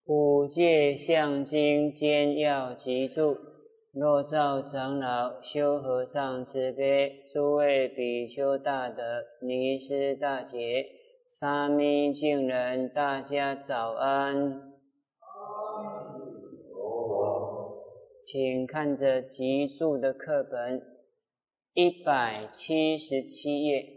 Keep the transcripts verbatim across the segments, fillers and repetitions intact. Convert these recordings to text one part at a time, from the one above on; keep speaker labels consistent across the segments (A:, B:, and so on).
A: 五戒相经兼要集注，若照长老、修和尚慈悲，诸位比丘大德、尼师大姐、沙弥净人，大家早安。请看着集注的课本一百七十七页。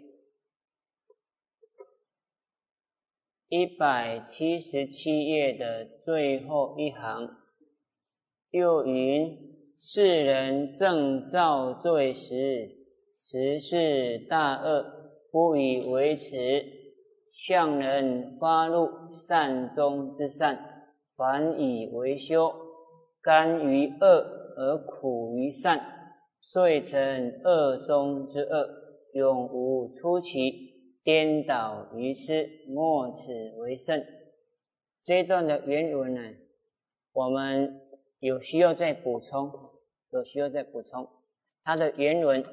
A: 一百七十七页的最后一行，又云：世人正造罪时，实是大恶，不以为耻；向人发怒善中之善，反以为修，甘于恶而苦于善，遂成恶中之恶，永无出期。颠倒于师，莫此为胜。这一段的原文呢，我们有需要再补充，有需要再补充。它的原文，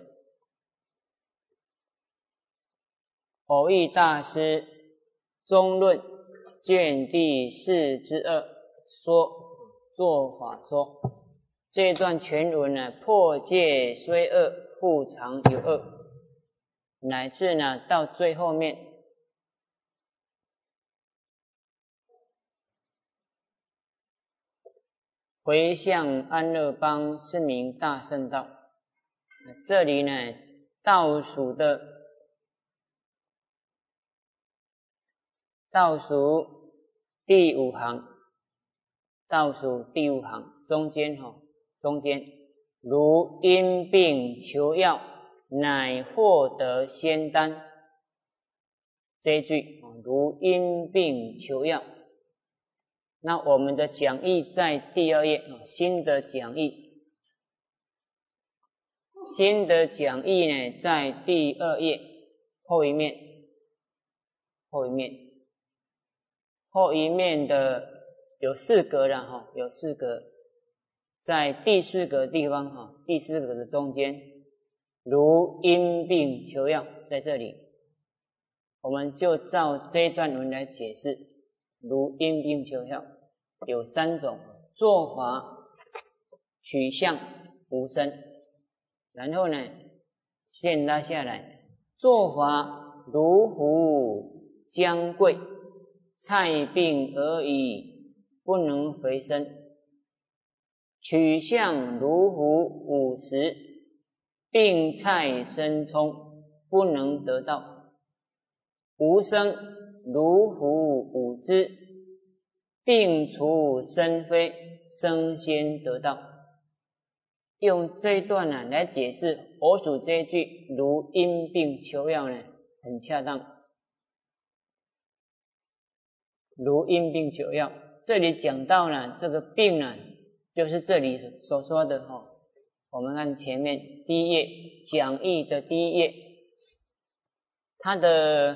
A: 偶益大师中论卷第四之二说做法说，这一段全文呢，破戒虽恶，复常有恶。乃至呢，到最后面，回向安乐邦是名大圣道。这里呢，倒数的倒数第五行，倒数第五行中间哈、哦，中间如因病求药，乃获得仙丹。这一句如因病求药，那我们的讲义在第二页，新的讲义，新的讲义呢在第二页后一面，后一面，后一面的有四格了哈，有四格，在第四个地方哈，第四个的中间。如因病求药，在这里我们就照这一段文来解释。如因病求药有三种做法，取向无生。然后呢，先拉下来，做法如虎将贵，菜病而已，不能回身。取向如虎五十，病菜生冲，不能得到。无生如虎五之，病除生非，生先得到。用这一段呢来解释我属这一句如因病求药呢，很恰当。如因病求药，这里讲到呢，这个病呢，就是这里所说的哈、哦。我们看前面第一页讲义的第一页，它的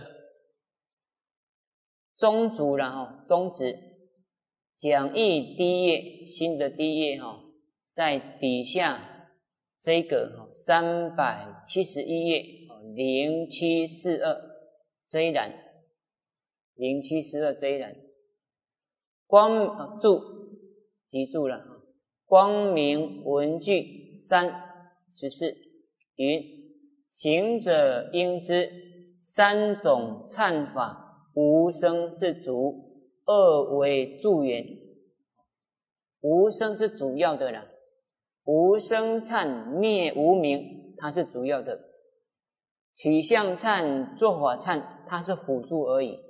A: 宗主了哈，宗旨讲义第一页，新的第一页哈，在底下这个哈三百七十一页零七四二这一栏，零七四二这一栏，光注记住了哈，光明文句。三十四云：行者应知，三种忏法，无生是主，二为助缘。无生是主要的啦，无生忏灭无明，它是主要的。取向忏、做法忏，它是辅助而已，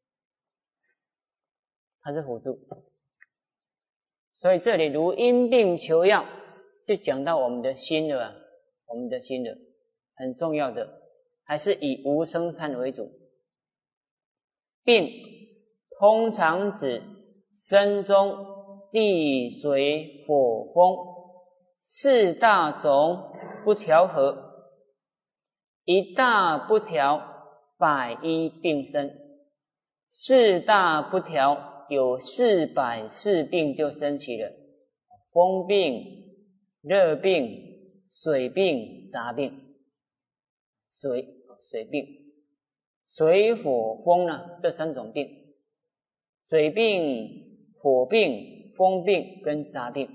A: 它是辅助。所以这里如因病求药，就讲到我们的心了啊，我们的心了，很重要的，还是以无生忏为主。病通常指身中地水火风四大种不调和，一大不调，百一病生；四大不调，有四百四病就生起了，风病、热病、水病、杂病。水水病、水火风呢，这三种病。水病火病、风病跟杂病。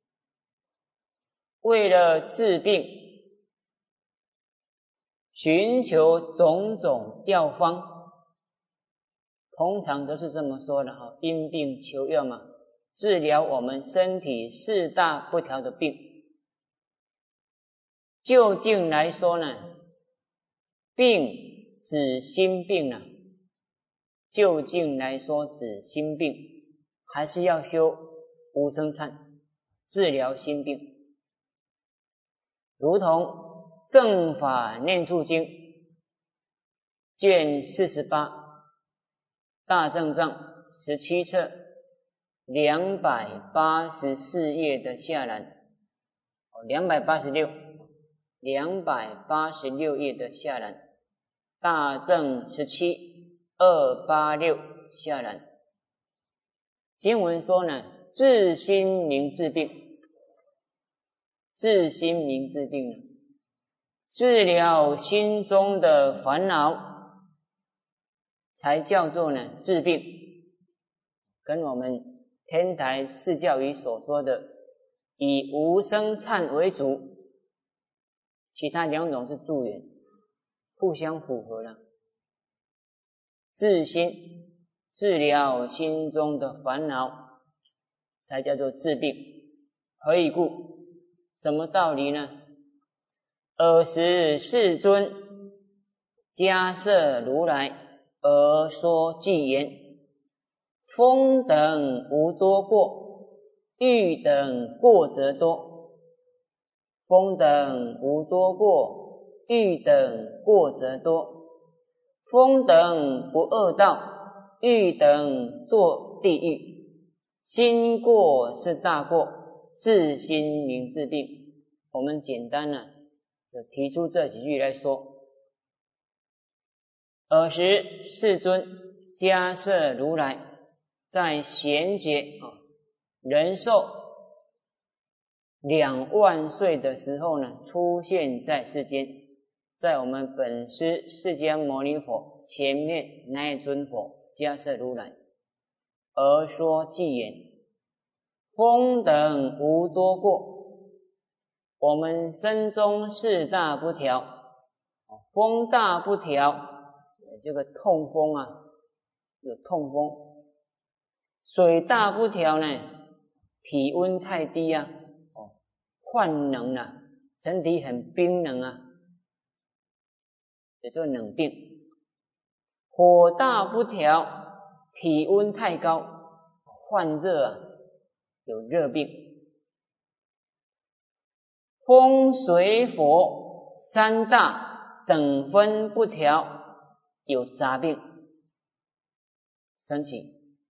A: 为了治病，寻求种种药方，通常都是这么说的哈，因病求药嘛，治疗我们身体四大不调的病。究竟来说呢，病指心病啊，究竟来说指心病，还是要修无生忏治疗心病。如同正法念处经卷四十八大正藏十七册两百八十四页的下栏，两百八十六两百八十六页的下栏，大正十七二八六下栏，经文说呢，治心明治病，治心明治病，治疗心中的烦恼，才叫做呢治病。跟我们天台释教仪所说的以无生忏为主，其他两种是助缘，互相符合了。治心，治疗心中的烦恼，才叫做治病。何以故？什么道理呢？尔时世尊迦摄如来而说偈言：风等无多过，欲等过则多。风等无多过，欲等过则多。风等不恶道，欲等堕地狱。心过是大过，治心明治病。我们简单呢、啊，就提出这几句来说。尔时世尊迦摄如来在贤劫啊，人寿两万岁的时候呢，出现在世间，在我们本师释迦牟尼佛前面那一尊佛迦摄如来而说偈言：风等无多过。我们身中四大不调，风大不调，这个痛风啊，有痛风；水大不调呢，体温太低啊，哦，患冷啊，身体很冰冷啊，也就是冷病；火大不调，体温太高，患热啊，有热病。风水火三大等分不调，有杂病。神奇。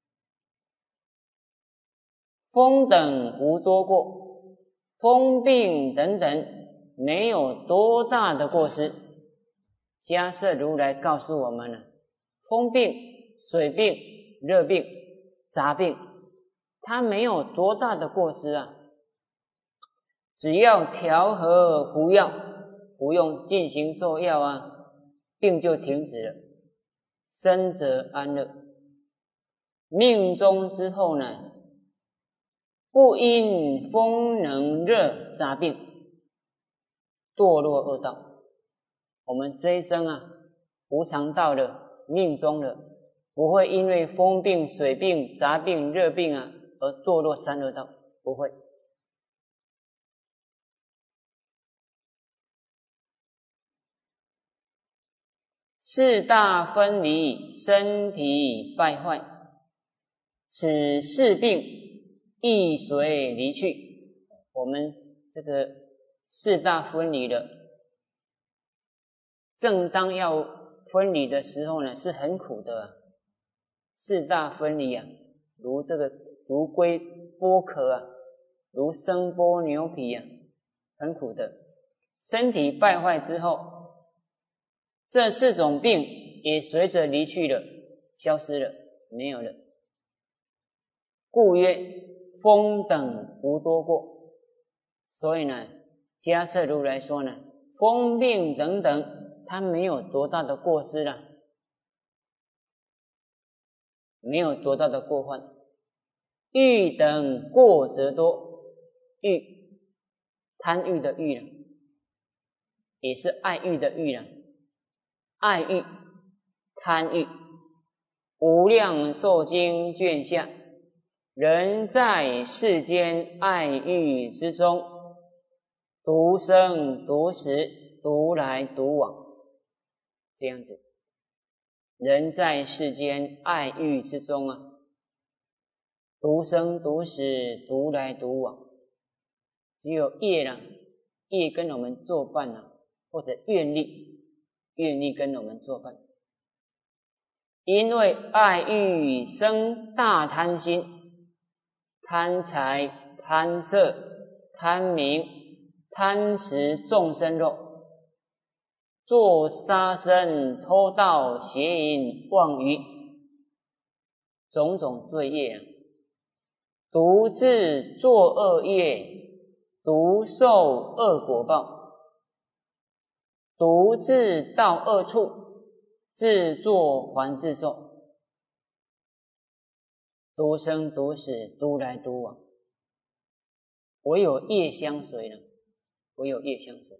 A: 风等无多过，风病等等没有多大的过失。迦摄如来告诉我们了，风病、水病、热病、杂病，它没有多大的过失啊。只要调和服药，不用进行受药啊，病就停止了，生则安乐。命中之后呢，不因风冷热杂病堕落恶道。我们这一生啊，无常道了，命中了，不会因为风病、水病、杂病、热病啊而堕落三恶道，不会。四大分离，身体败坏，此四病亦随离去。我们这个四大分离了，正当要分离的时候呢，是很苦的啊。四大分离啊，如这个如龟剥壳啊，如生剥牛皮啊，很苦的。身体败坏之后，这四种病也随着离去了，消失了，没有了。故曰风等无多过。所以呢，迦摄如来说呢，风病等等，它没有多大的过失了，没有多大的过患。 欲等过则多，欲贪欲的欲了，也是爱欲的欲了，爱欲、贪欲。无量寿经卷下，人在世间爱欲之中，独生独死，独来独往，这样子。人在世间爱欲之中啊，独生独死，独来独往。只有业啦，业跟我们作伴啊，或者愿力，愿力跟我们作伴。因为爱欲生大贪心，贪财、贪色、贪名、贪食众生肉，做杀生、偷盗、邪淫、妄语，种种罪业啊，独自作恶业，独受恶果报，独自到恶处，自作还自受，独生独死，独来独往，唯有业相随了，唯有业相随。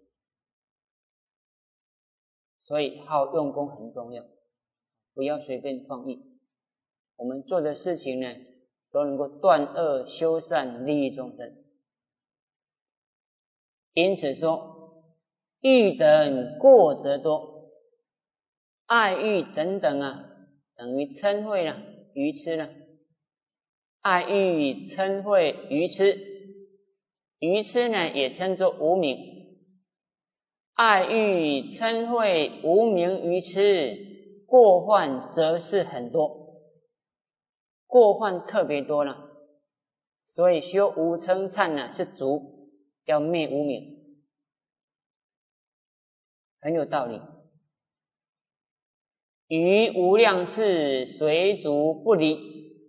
A: 所以好用功很重要，不要随便放逸。我们做的事情呢，都能够断恶修善，利益众生。因此说，欲等过则多，爱欲等等啊，等于嗔恚了、愚痴了。爱欲、嗔恚、愚痴，愚痴呢也称作无明。爱欲、嗔恚、无明、愚痴，过患则是很多，过患特别多了。所以修无嗔忏呢是足，要灭无明，很有道理。于无量世随逐不离，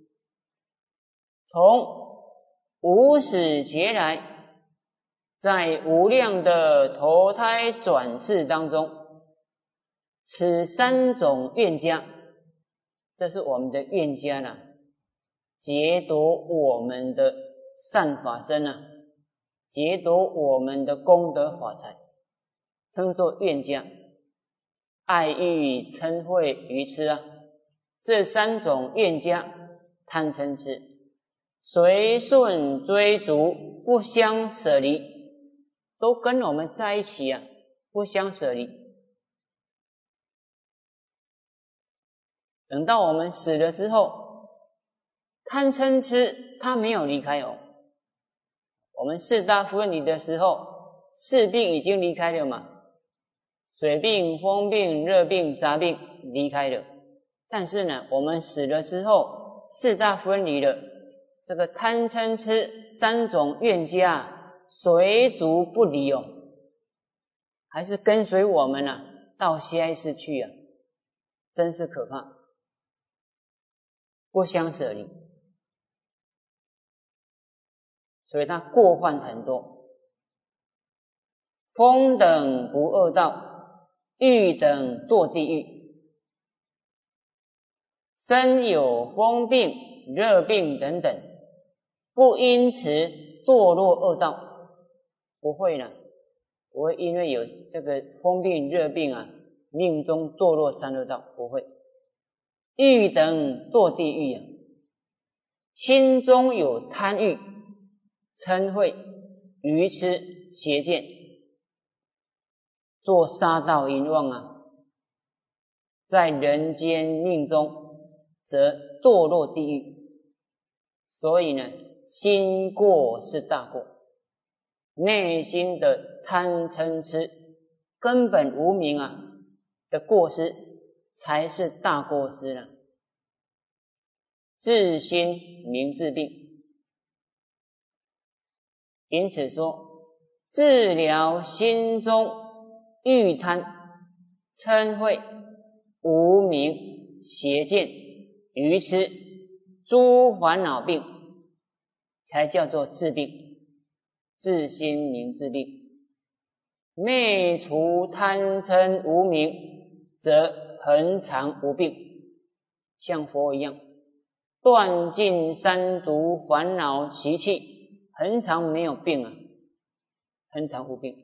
A: 从无始劫来，在无量的投胎转世当中，此三种愿家，这是我们的愿家啦，劫夺我们的善法身啊，劫夺我们的功德法财，称作愿家。爱欲、嗔恚、愚痴啊，这三种愿家，贪嗔痴，随顺追逐，不相舍离，都跟我们在一起啊，不相舍离。等到我们死了之后，贪嗔痴它没有离开哦。我们四大分离的时候，四病已经离开了嘛，水病、风病、热病、杂病离开了。但是呢，我们死了之后，四大分离了，这个贪嗔痴三种愿家随逐不离哦，还是跟随我们啊，到下一世去啊，真是可怕，不相舍离。所以它过患很多。风等不恶道，欲等堕地狱。身有风病、热病等等，不因此堕落恶道，不会了，不会因为有这个风病、热病啊，命中堕落三恶道，不会。欲等堕地狱啊，心中有贪欲、嗔恚、愚痴、邪见，做杀盗淫妄啊，在人间命中则堕落地狱。所以呢，心过是大过，内心的贪嗔痴根本无明啊的过失才是大过失了。自心明治病。因此说，治疗心中欲贪、嗔恚、无明、邪见、愚痴诸烦恼病，才叫做治病，治心明治病。灭除贪嗔无明，则恒常无病，像佛一样， 断尽三毒烦恼习气，恒常没有病啊，恒常无病。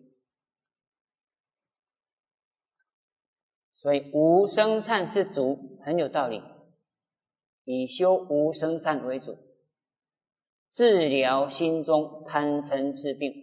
A: 所以无生忏是主，很有道理，以修无生忏为主，治疗心中贪嗔痴病。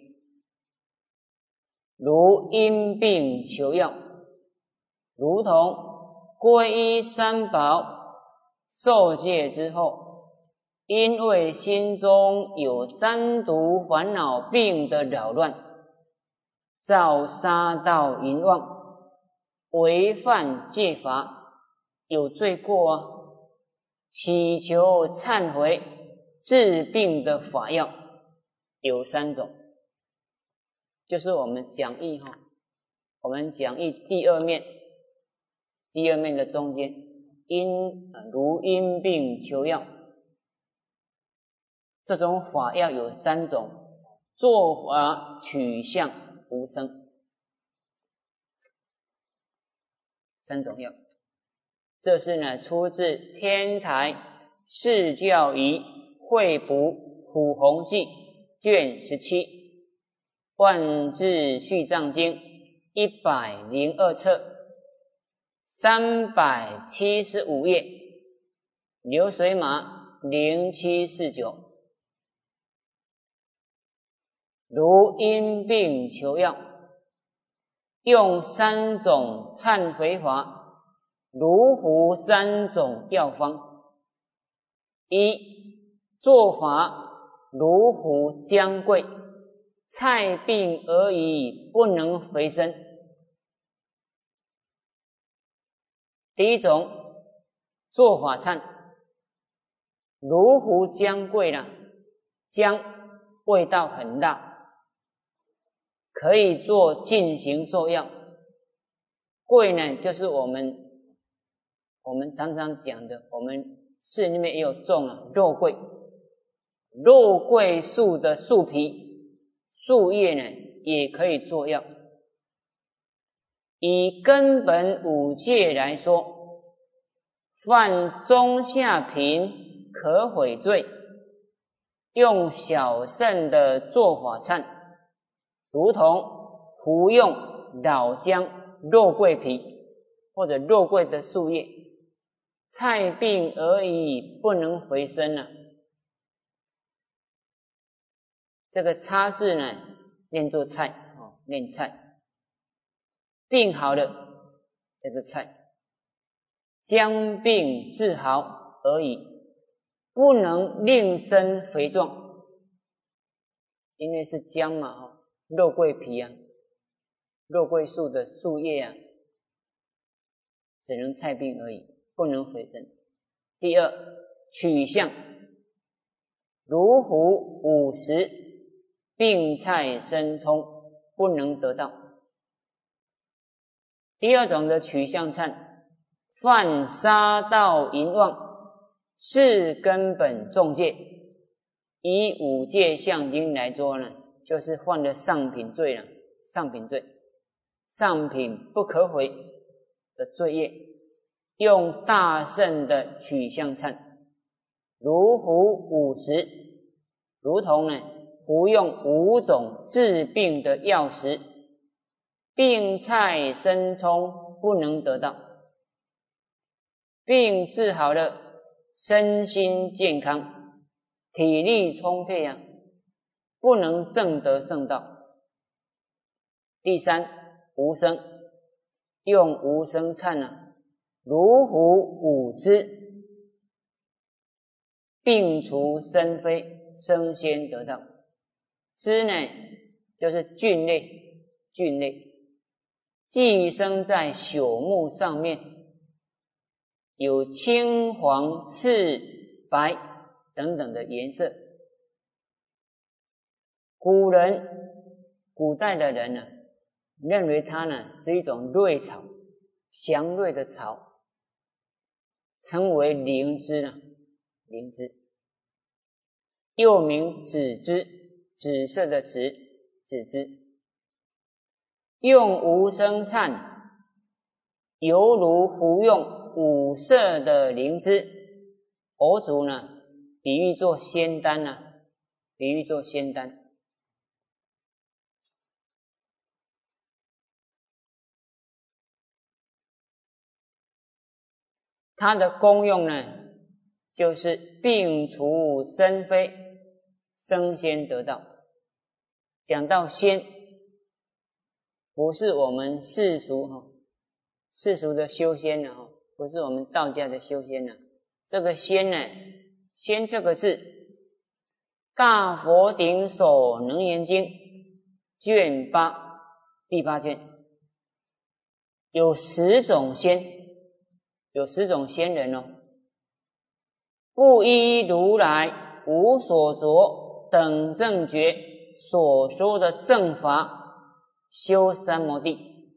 A: 如因病求药，如同皈依三宝受戒之后，因为心中有三毒烦恼病的扰乱，造杀盗淫妄，违犯戒法，有罪过啊，祈求忏悔治病的法药有三种，就是我们讲义哈，我们讲义第二面，第二面的中间，因如因病求药，这种法药有三种，做法取向无生，三种药。这是呢出自天台释教仪会补普弘记卷十七万字续藏经一百零二册三百七十五页，流水码零七四九。如因病求药，用三种忏悔法，如符三种药方。一、做法如符姜桂，菜病而已，不能肥身。第一种做法忏，如符姜桂啦，姜味道很大，可以做进行受药。桂呢，就是我们我们常常讲的，我们寺里面也有种啊，肉桂，肉桂树的树皮、树叶呢，也可以做药。以根本五戒来说，犯中下品可悔罪，用小乘的做法忏，如同服用老姜、肉桂皮或者肉桂的树叶，菜病而已，不能回身了、啊。这个叉字呢，念作菜哦，念菜。病好了，这个菜，将病治好而已，不能令身肥壮，因为是姜嘛哈，肉桂皮啊，肉桂树的树叶啊，只能菜病而已，不能肥身。第二，取向，如虎五十，病菜生葱，不能得到。第二种的取向忏，犯杀盗淫妄，是根本重戒。以五戒相经来说呢，就是犯了上品罪了，上品罪，上品不可悔的罪业，用大乘的取向忏，如服五十，如同呢服用五种治病的药食，病菜生葱不能得到，病治好了，身心健康，体力充沛啊，不能证得圣道。第三，无生，用无生忏啊，如服五支，病除生非，生先得道。支呢，就是菌类，菌类。寄生在朽木上面，有青黄赤白等等的颜色。古人古代的人呢，认为它呢是一种瑞草，祥瑞的草，称为灵芝呢，灵芝，又名紫芝，紫色的紫，紫芝。用无生忏，犹如服用五色的灵芝，佛祖呢比喻做仙丹啊，比喻做仙丹。它的功用呢，就是病除生非，升仙得道。讲到仙，不是我们世俗哈，世俗的修仙呢哈，不是我们道家的修仙呢。这个仙呢，仙这个字，《大佛顶首楞严经》卷八第八卷，有十种仙，有十种仙人哦。不依如来无所着等正觉所说的正法修三摩地，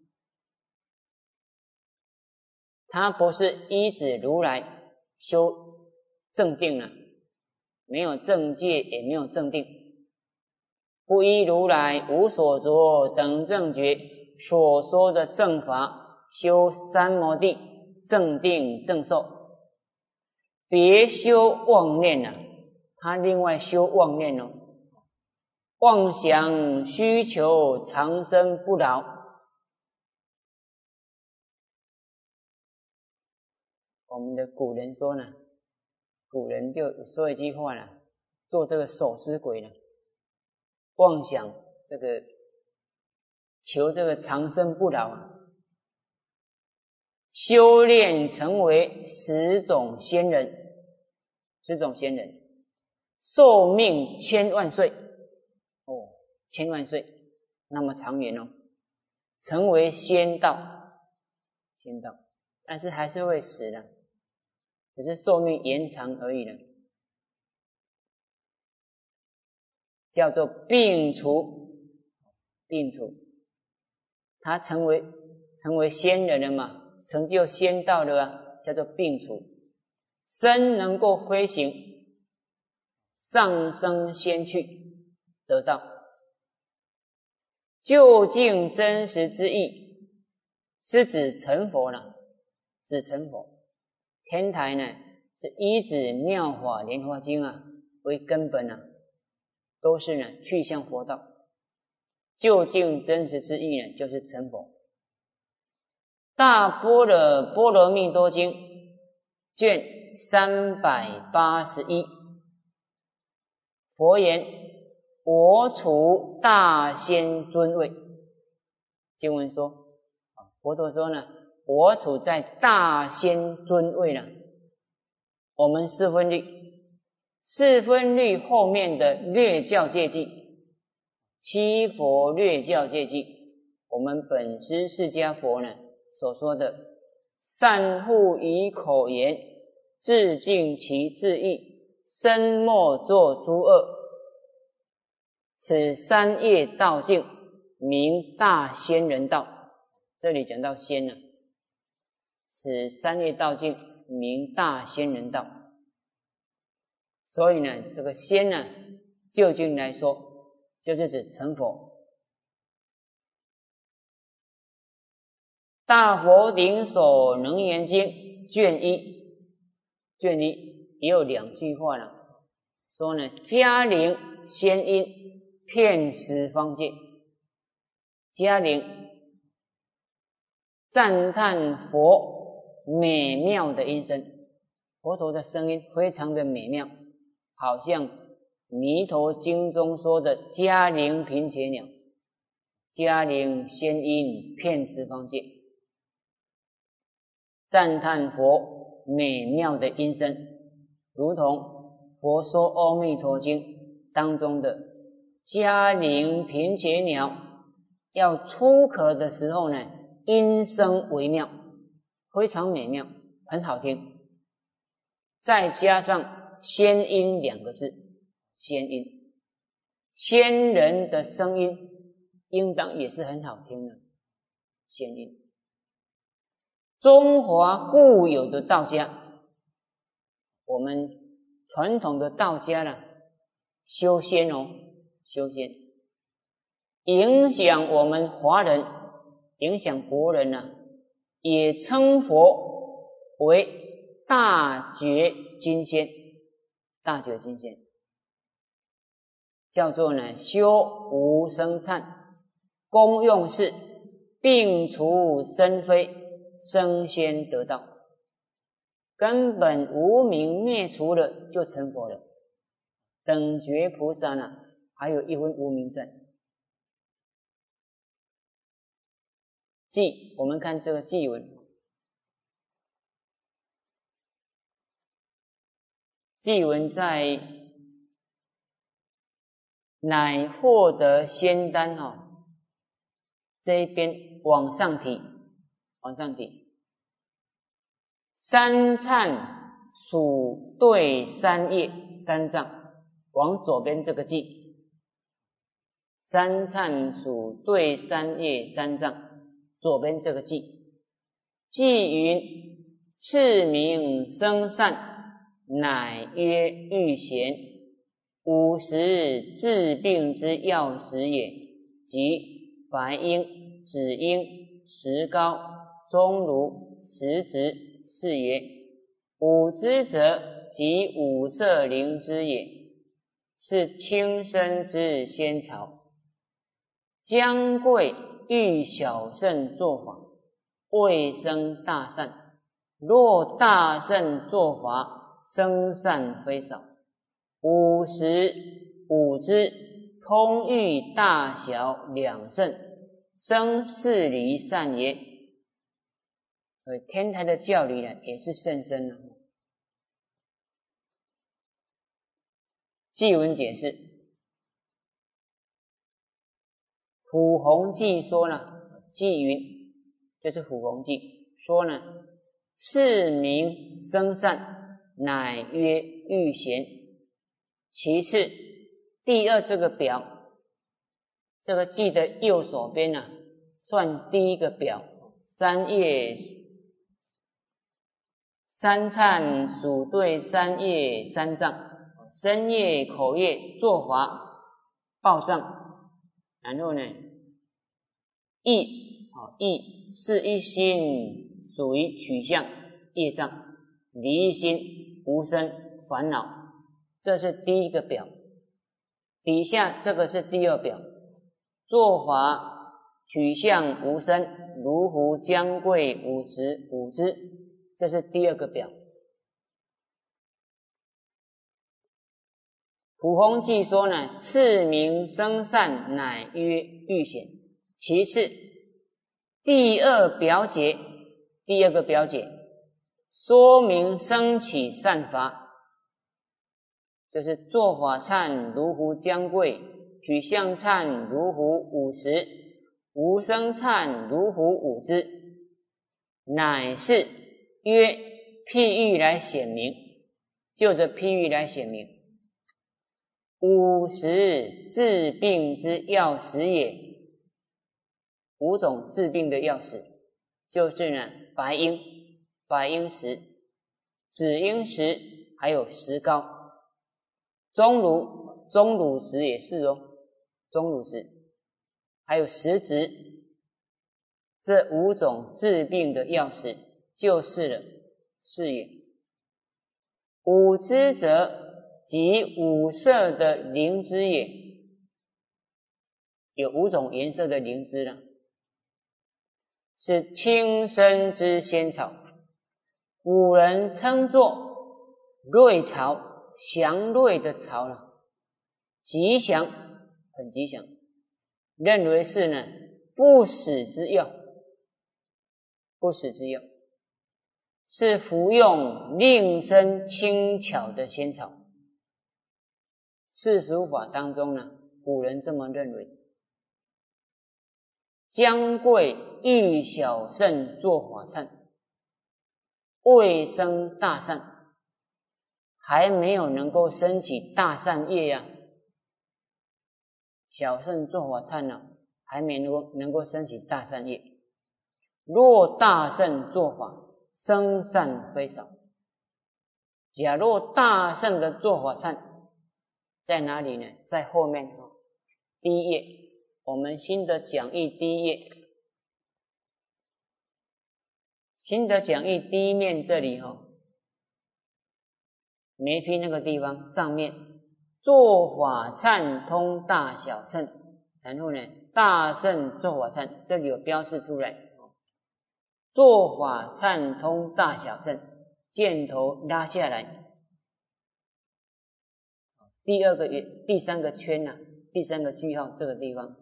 A: 他不是依止如来修正定了，没有正戒也没有正定。不依如来无所着等正觉所说的正法修三摩地正定正受，别修妄念啊，他另外修妄念哦，妄想需求长生不老。我们的古人说呢，古人就说一句话呢，做这个守尸鬼呢，妄想这个求这个长生不老啊，修炼成为十种仙人，十种仙人，寿命千万岁哦，千万岁，那么长远哦，成为仙道，仙道，但是还是会死的，只是寿命延长而已了，叫做病除，病除，他成为成为仙人了嘛，成就仙道了啊，叫做病除。身能够飞行，上升仙去，得道。究竟真实之意，是指成佛了，指成佛。天台呢，是依止《妙法莲华经》啊为根本啊，都是呢去向佛道。究竟真实之意呢，就是成佛。大般若波罗蜜多经卷三百八十一，佛言：我处大仙尊位。经文说，佛陀说呢，我处在大仙尊位了。我们四分律，四分律后面的略教戒记，七佛略教戒记，我们本师释迦佛呢所说的善护以口言，自净其自意，身莫作诸恶，此三业道境名大仙人道。这里讲到仙了，此三业道境名大仙人道。所以呢，这个仙呢，究竟来说，就是指成佛。大佛顶首楞严经卷一，卷一也有两句话了，说呢，嘉陵仙音遍十方界。嘉陵赞叹佛美妙的音声，佛陀的声音非常的美妙，好像弥陀经中说的嘉陵频伽鸟，嘉陵仙音遍十方界，赞叹佛美妙的音声，如同佛说阿弥陀经当中的嘉陵频伽鸟要出壳的时候呢，音声微妙，非常美妙，很好听。再加上仙音两个字，仙音，仙人的声音应当也是很好听的，仙音。中华固有的道家，我们传统的道家呢，修仙哦，修仙，影响我们华人，影响国人呢、啊，也称佛为大觉金仙， 大觉境界，叫做呢修无生忏，功用是并除生非，生先得道，根本无明灭除了就成佛了。等觉菩萨呢，还有一分无明在。记，我们看这个记文，记文在乃获得仙丹哈、哦，这一边往上提，往上提，三忏属对三业三藏，往左边这个记，三忏属对三业三藏。左边这个记，记云：次名生善，乃曰欲贤，五十治病之要食也。即白鹰、紫鹰、石膏、钟乳、石质是也。五之者，即五色灵之也，是轻生之仙草。将贵欲小圣作法，未生大善。若大圣作法，生善非少。五十五支通欲大小两圣，生四离善也。所以天台的教理呢，也是甚深的。记文解释，普弘记说呢，记云就是普弘记说呢，次名生善，乃曰欲贤。其次，第二这个表，这个记的右手边呢、啊，算第一个表，三业三忏属对三业三藏，身业、口业、作法、报障。然后呢，意啊意是一心，属于取向业障，离心无生烦恼，这是第一个表。底下这个是第二表，做法取向无生，如胡将贵五十五支，这是第二个表。普弘记说呢，次名生善，乃曰欲贤。其次，第二表解，第二个表解说明生起善法，就是做法忏如胡将贵，取向忏如胡五十，无生忏如胡五支，乃是曰譬喻来显明，就着譬喻来显明。五十治病之要食也，五种治病的药食，就是呢白鹰、白鹰石、紫鹰石，还有石膏。钟乳、钟乳石也是哦，钟乳石，还有石质，这五种治病的药食就是了，是也。五之者，即五色的灵芝也，有五种颜色的灵芝了，是轻生之仙草，古人称作瑞草，祥瑞的草了，吉祥，很吉祥，认为是呢不死之药，不死之药，是服用令生轻巧的仙草。世俗法当中呢，古人这么认为。将贵欲小圣作法忏，未生大善，还没有能够升起大善业呀、啊。小圣作法忏呢，还没能够能够升起大善业。若大圣作法，生善非少。假若大圣的作法忏在哪里呢？在后面哦，第一页，我们新的讲义第一页，新的讲义第一面这里哦， 眉批那个地方上面，做法忏通大小乘，然后呢，大乘做法忏，这里有标示出来，做法忏通大小乘，箭头拉下来，第二个第三个圈啊，第三个句号这个地方。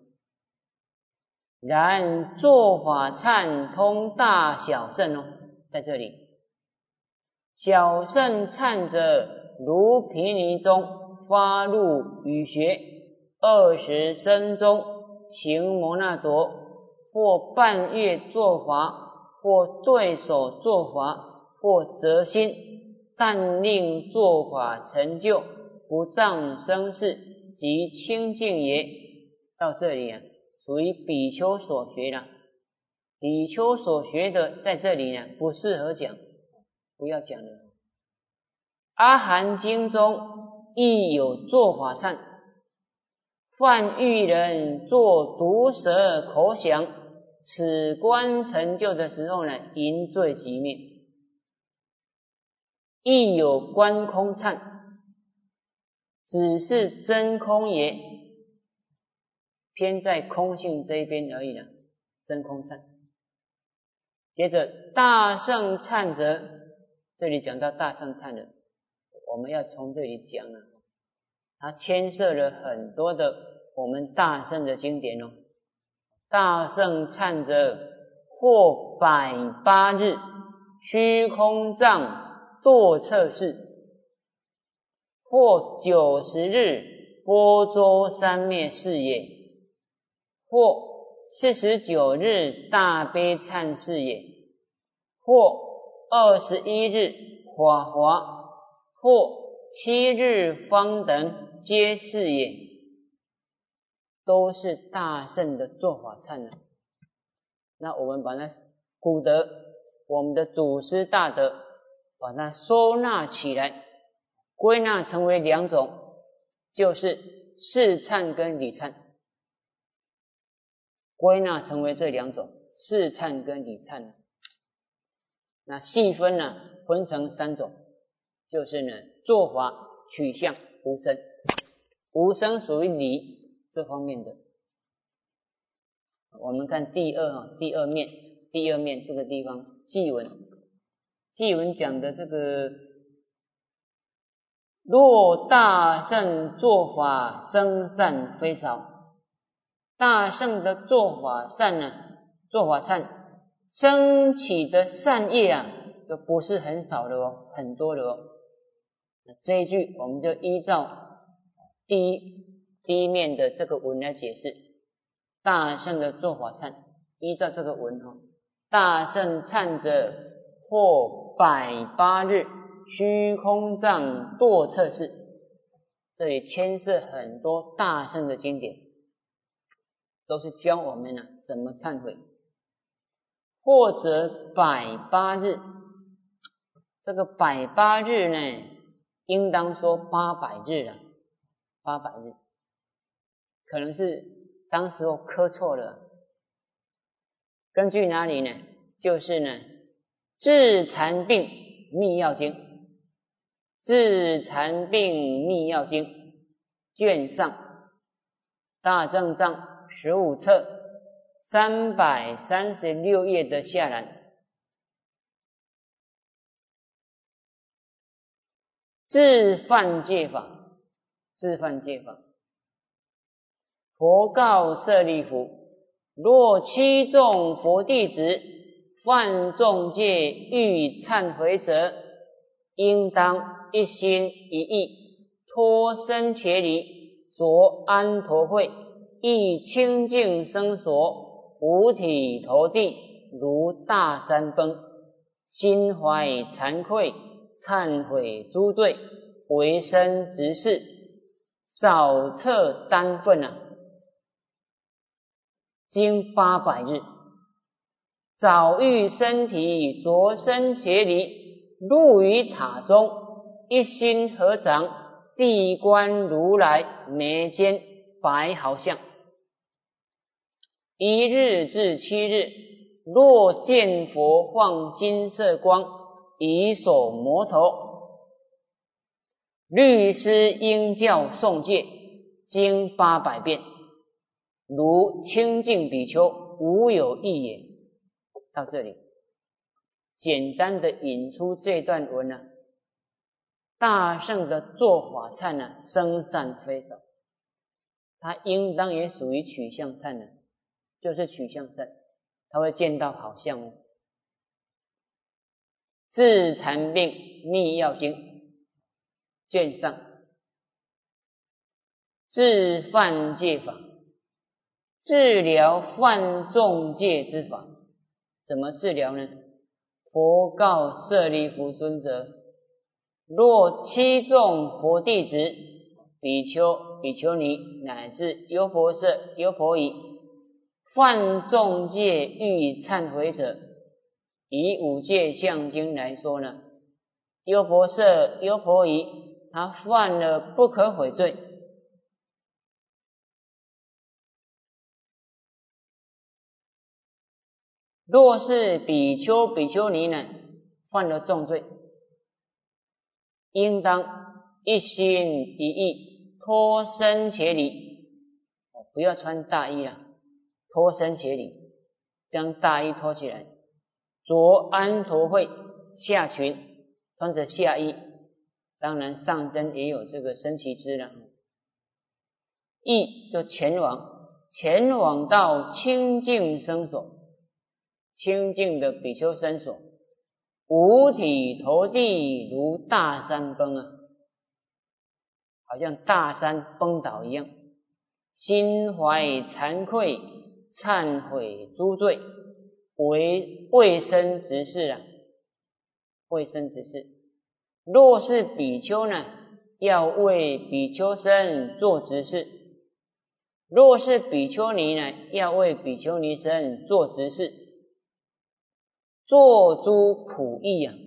A: 然做法忏通大小乘哦，在这里，小乘忏者，如毗尼中发入语学，二十生中行摩那多，或半月做法，或对手做法，或择心，但令做法成就，不障生事，即清净也。到这里啊，属于比丘所学的，比丘所学的在这里呢不适合讲，不要讲了。阿含经中亦有做法忏，梵喻人作毒舌口响，此观成就的时候呢，淫罪即灭。亦有观空忏，只是真空也，偏在空性这一边而已了，真空忏。接着大乘忏者，这里讲到大乘忏了，我们要从这里讲了，它牵涉了很多的我们大乘的经典哦。大乘忏者，或百八日虚空藏堕测事，或九十日波州三灭事也，或四十九日大悲忏事也，或二十一日法华，或七日方等皆是也，都是大乘的做法忏了。那我们把它古德，我们的祖师大德，把它收纳起来，归纳成为两种，就是事忏跟理忏，归纳成为这两种，事忏跟理忏。那细分呢，分成三种，就是呢，做法取向无生，无生属于理这方面的。我们看第二啊，第二面，第二面这个地方偈文，偈文讲的这个，若大乘做法生善非少，大乘的做法善呢，做法忏升起的善业啊，就不是很少的哦，很多的哦。这一句我们就依照第一第一面的这个文来解释，大乘的做法忏，依照这个文哦，大乘忏者，或百八日虚空藏堕测事，这里牵涉很多大乘的经典，都是教我们呢、啊、怎么忏悔。或者百八日，这个百八日呢，应当说八百日了，八百日，可能是当时候刻错了。根据哪里呢？就是呢，《治禅病密要经》，《治禅病密要经》卷上大正藏十五册三百三十六页的下栏，自犯戒法，自犯戒法。佛告舍利弗：若七众佛弟子犯众戒欲忏悔者，应当一心一意，脱身伽离，着安陀慧，亦清净生所，五体投地，如大山崩，心怀惭愧，忏悔诸罪，为身直事，少测单分啊，经八百日，早欲身体着身伽离，入于塔中，一心合掌，地观如来眉间白毫相。一日至七日，若见佛放金色光，以手摩头， 律师应教诵戒，经八百遍，如清净比丘，无有异也。到这里，简单的引出这段文呢、啊，大圣的做法忏呢、啊，生善非少，他应当也属于取向善的，就是取向善，他会见到好相哦。治禅病密要经卷上，治犯戒法，治疗犯众戒之法，怎么治疗呢？佛告舍利弗尊者：若七众佛弟子、比丘、比丘尼乃至优婆塞、优婆夷，犯众戒欲忏悔者，以五戒相经来说呢，优婆塞、优婆夷他犯了不可悔罪，若是比丘、比丘尼呢，犯了重罪，应当一心一意脱身且礼，不要穿大衣啊，脱身且礼，将大衣脱起来，着安陀会下裙，穿着下衣，当然上身也有这个身旗帜了。意就前往，前往到清净生所，清净的比丘生所，五体投地如大山崩啊，好像大山崩倒一样，心怀惭愧，忏悔诸罪，为卫生之事啊，卫生之事。若是比丘呢，要为比丘僧做执事；若是比丘尼呢，要为比丘尼僧做执事。做诸苦役啊，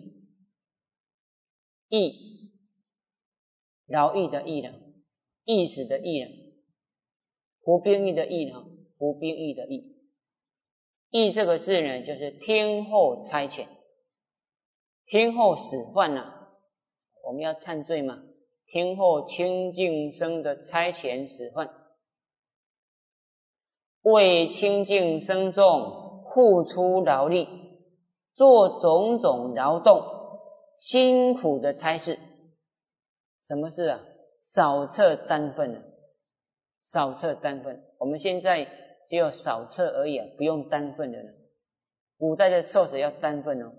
A: 役，劳役的役了，役死的役了，服兵役的役了，服兵役的役。役这个字呢，就是听候差遣，听候使唤啊，我们要忏罪嘛，听候清净僧的差遣使唤，为清净僧众付出劳力，做种种劳动辛苦的差事。什么事啊？扫厕单分啊，扫厕单分。我们现在只有扫厕而已啊，不用单分的了。古代的受死要单分哦。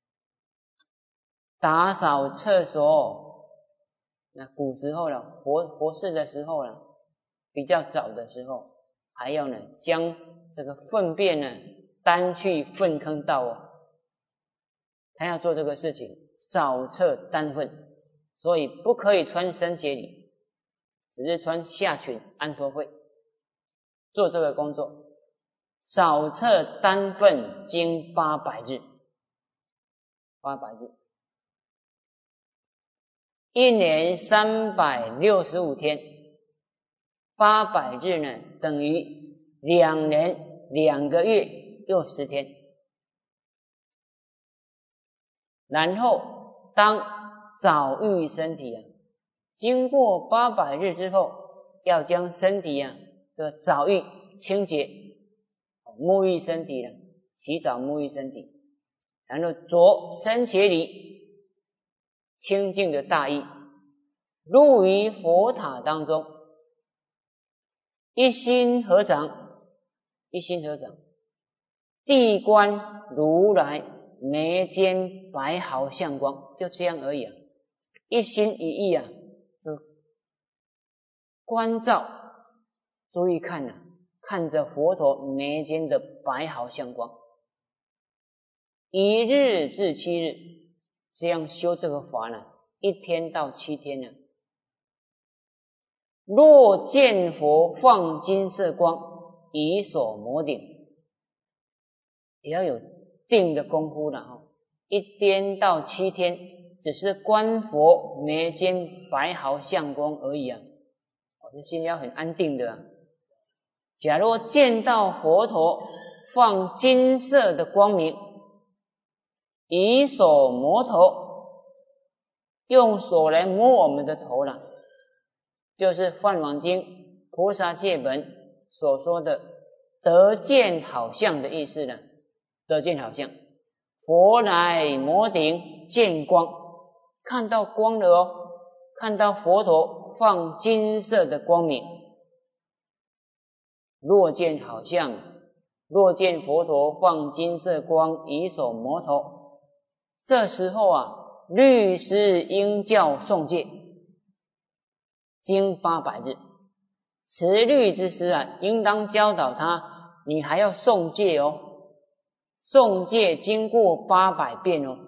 A: 打扫厕所，那古时候了，佛佛世的时候了，比较早的时候，还要呢将这个粪便呢单去粪坑道哦。他要做这个事情，扫厕单分，所以不可以穿僧节礼，只是穿下裙安陀会做这个工作。扫厕单分经八百日，八百日，一年三百六十五天，八百日呢等于两年两个月又十天。然后当澡浴身体啊，经过八百日之后，要将身体啊的澡浴清洁，沐浴身体了，洗澡沐浴身体，然后着僧伽礼清净的大衣，入于佛塔当中，一心合掌，一心合掌，谛观如来眉间白毫相光，就这样而已啊，一心一意啊，就关照，注意看啊，看着佛陀眉间的白毫相光，一日至七日，这样修这个法呢，一天到七天呢。若见佛放金色光，以手摩顶，也要有定的功夫了哈。一天到七天，只是观佛眉间白毫相光而已啊，这心要很安定的啊。假若见到佛陀放金色的光明，以手摩头， 用手来摸我们的头了，就是《梵网经》菩萨戒本所说的得见好相的意思了。得见好相，佛来摩顶见光，看到光了哦，看到佛陀放金色的光明。若见好相，若见佛陀放金色光，以手摩头，这时候啊，律师应教诵戒，经八百日。持律之师啊，应当教导他，你还要诵戒哦。诵戒经过八百遍哦，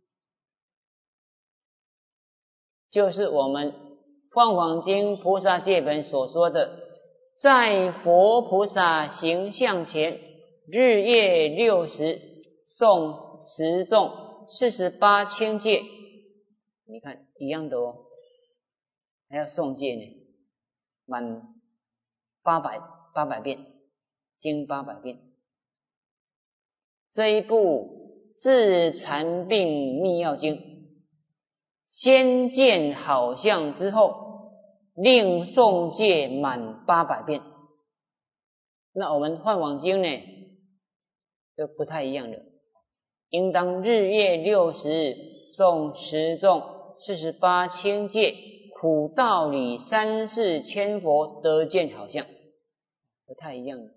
A: 就是我们《梵网经》菩萨戒本所说的，在佛菩萨形象前，日夜六时诵持诵四十八千戒。你看一样的哦，还要诵戒呢，满八百八百遍，经八百遍。这一部治禅病密要经，先见好相之后，令诵戒满八百遍。那我们梵网经呢，就不太一样了，应当日夜六时诵持诵四十八千戒，苦道理三世千佛得见好相，不太一样了。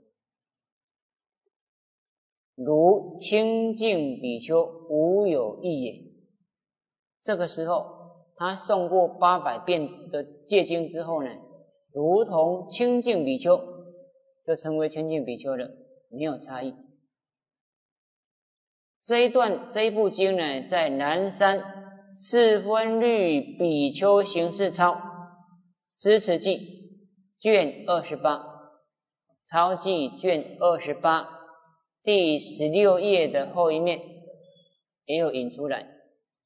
A: 如清净比丘无有异也。这个时候他诵过八百遍的戒经之后呢，如同清净比丘，就成为清净比丘了，没有差异。这一段这一部经呢，在南山四分律比丘行事抄支持记卷二十八，抄记卷二十八第十六页的后一面也有引出来，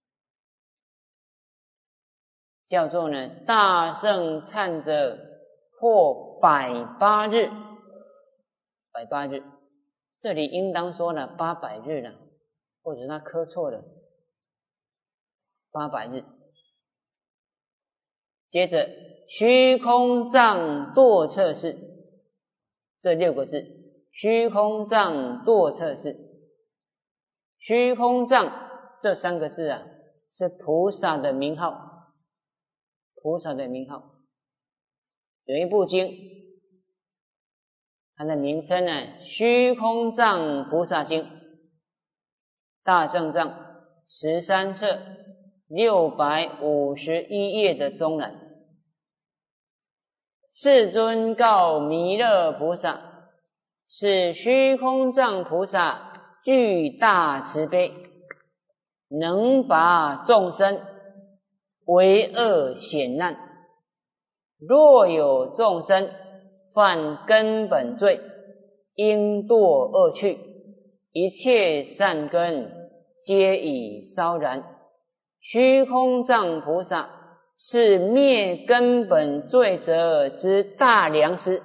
A: 叫做呢大圣忏者或百八日，百八日，这里应当说了八百日了，或者他刻错了，八百日。接着虚空藏堕测事，这六个字。虚空藏堕测事，虚空藏这三个字啊，是菩萨的名号，菩萨的名号。有一部经，它的名称呢，虚空藏菩萨经，大正藏十三册六百五十一页的中栏。世尊告弥勒菩萨，是虚空藏菩萨具大慈悲，能拔众生为恶险难。若有众生犯根本罪，应堕恶趣，一切善根皆已烧燃。虚空藏菩萨是灭根本罪者之大良师。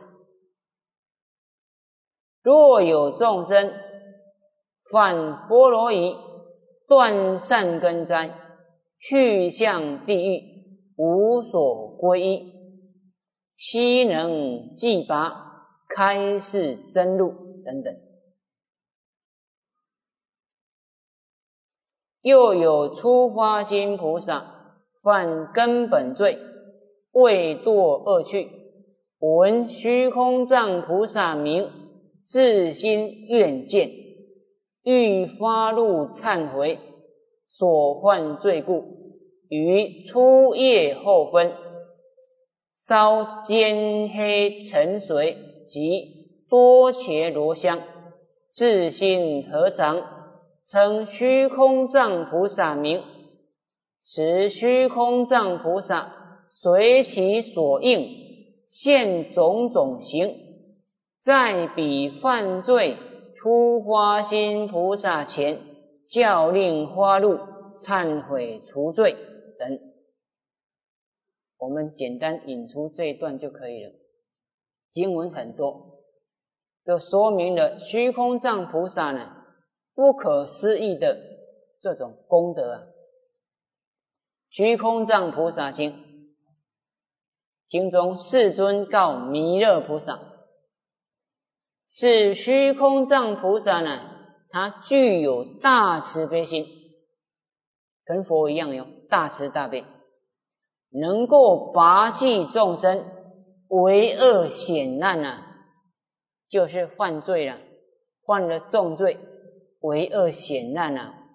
A: 若有众生犯波罗夷，断善根灾，去向地狱，无所归依，悉能济拔，开示真路等等。又有初发心菩萨犯根本罪，未堕恶趣，闻虚空藏菩萨名，自心愿见，欲发怒忏悔所犯罪故，于初夜后分，烧煎黑沉水及多伽罗香，自心合掌，称虚空藏菩萨名。时虚空藏菩萨随其所应，现种种行，在彼犯罪初发心菩萨前，教令发怒忏悔除罪等。我们简单引出这一段就可以了，经文很多，就说明了虚空藏菩萨呢不可思议的这种功德啊。 虚空藏菩萨经，经中世尊告弥勒菩萨，是虚空藏菩萨呢，他具有大慈悲心，跟佛一样有大慈大悲，能够拔济众生为恶险难啊，就是犯罪了，犯了重罪，为恶险难啊，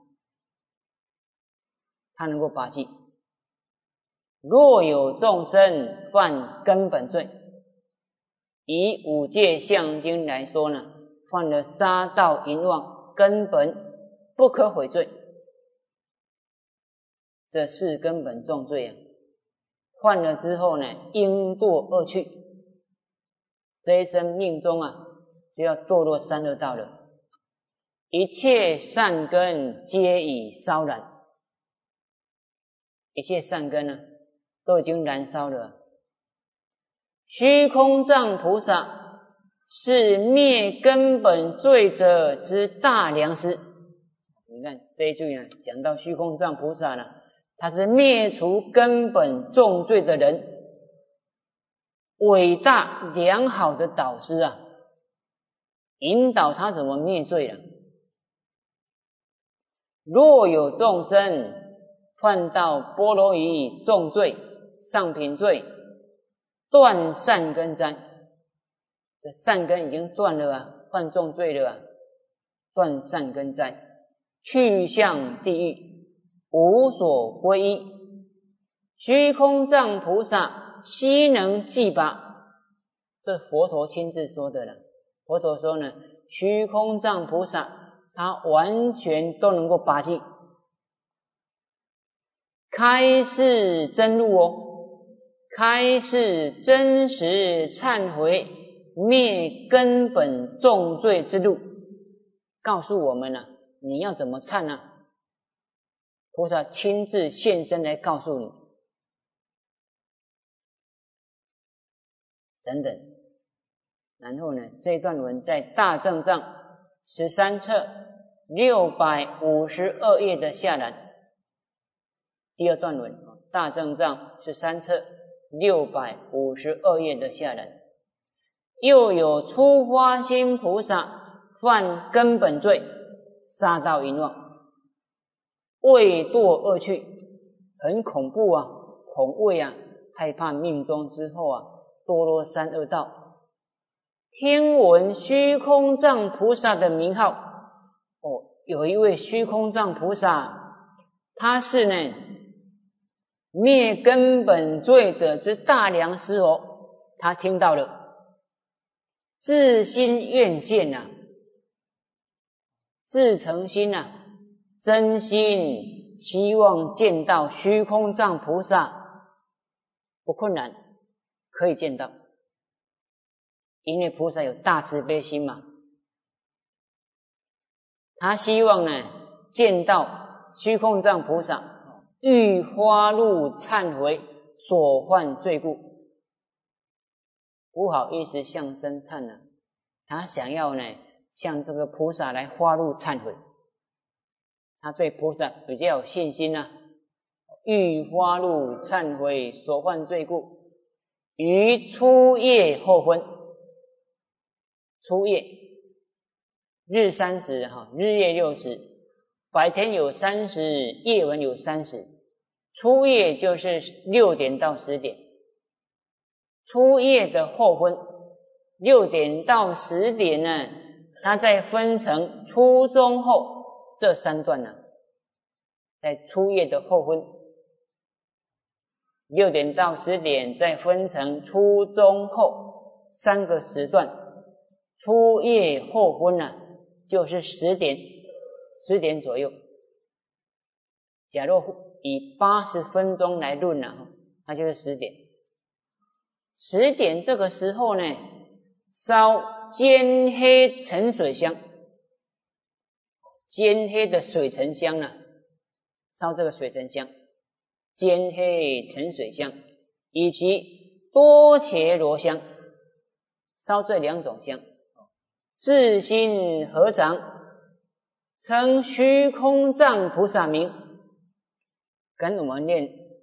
A: 他能够拔济。若有众生犯根本罪，以五戒相经来说呢，犯了杀盗淫妄根本不可悔罪，这是根本重罪啊！犯了之后呢，应堕恶趣，这一生命中啊，就要堕落三恶道了。一切善根皆已烧燃，一切善根呢，都已经燃烧了。虚空藏菩萨是灭根本罪者之大良师。你看这一句呢，讲到虚空藏菩萨呢，他是灭除根本重罪的人，伟大良好的导师啊，引导他怎么灭罪啊。若有众生犯到波罗夷重罪、上品罪，断善根灾，这善根已经断了啊，犯重罪了啊，断善根灾，去向地狱，无所归依。虚空藏菩萨悉能济拔，这佛陀亲自说的了。佛陀说呢，虚空藏菩萨他完全都能够拔济，开示真路哦，开示真实忏悔灭根本重罪之路，告诉我们啊，你要怎么忏啊？菩萨亲自现身来告诉你，等等。然后呢，这一段文在大正藏十三册六百五十二页的下栏，第二段文，大正藏十三册六百五十二页的下栏，又有初发心菩萨犯根本罪，杀盗淫妄，畏堕恶趣，很恐怖啊，恐畏啊，害怕命中之后啊，堕落三恶道。听闻虚空藏菩萨的名号，哦，有一位虚空藏菩萨，他是呢灭根本罪者之大良师哦，他听到了，自心愿见啊，自诚心啊，真心希望见到虚空藏菩萨，不困难，可以见到。因为菩萨有大慈悲心嘛，他希望呢见到虚空藏菩萨，欲发露忏悔所犯罪故，不好意思向生忏啊，他想要呢向这个菩萨来发露忏悔，他对菩萨比较有信心啊，欲发露忏悔所犯罪故，于初夜后分。初夜日三十哈，日夜六十，白天有三十，夜晚有三十。初夜就是六点到十点，初夜的后分，六点到十点呢，它再分成初中后这三段呢，在初夜的后分，六点到十点再分成初中后三个时段。初夜后分呢、啊，就是十点，十点左右。假若以八十分钟来论啊，它就是十点。十点这个时候呢，烧煎黑沉水香，煎黑的水沉香啊，烧这个水沉香，煎黑沉水香，以及多伽罗香，烧这两种香。自心合掌，称虚空藏菩萨名，跟我们念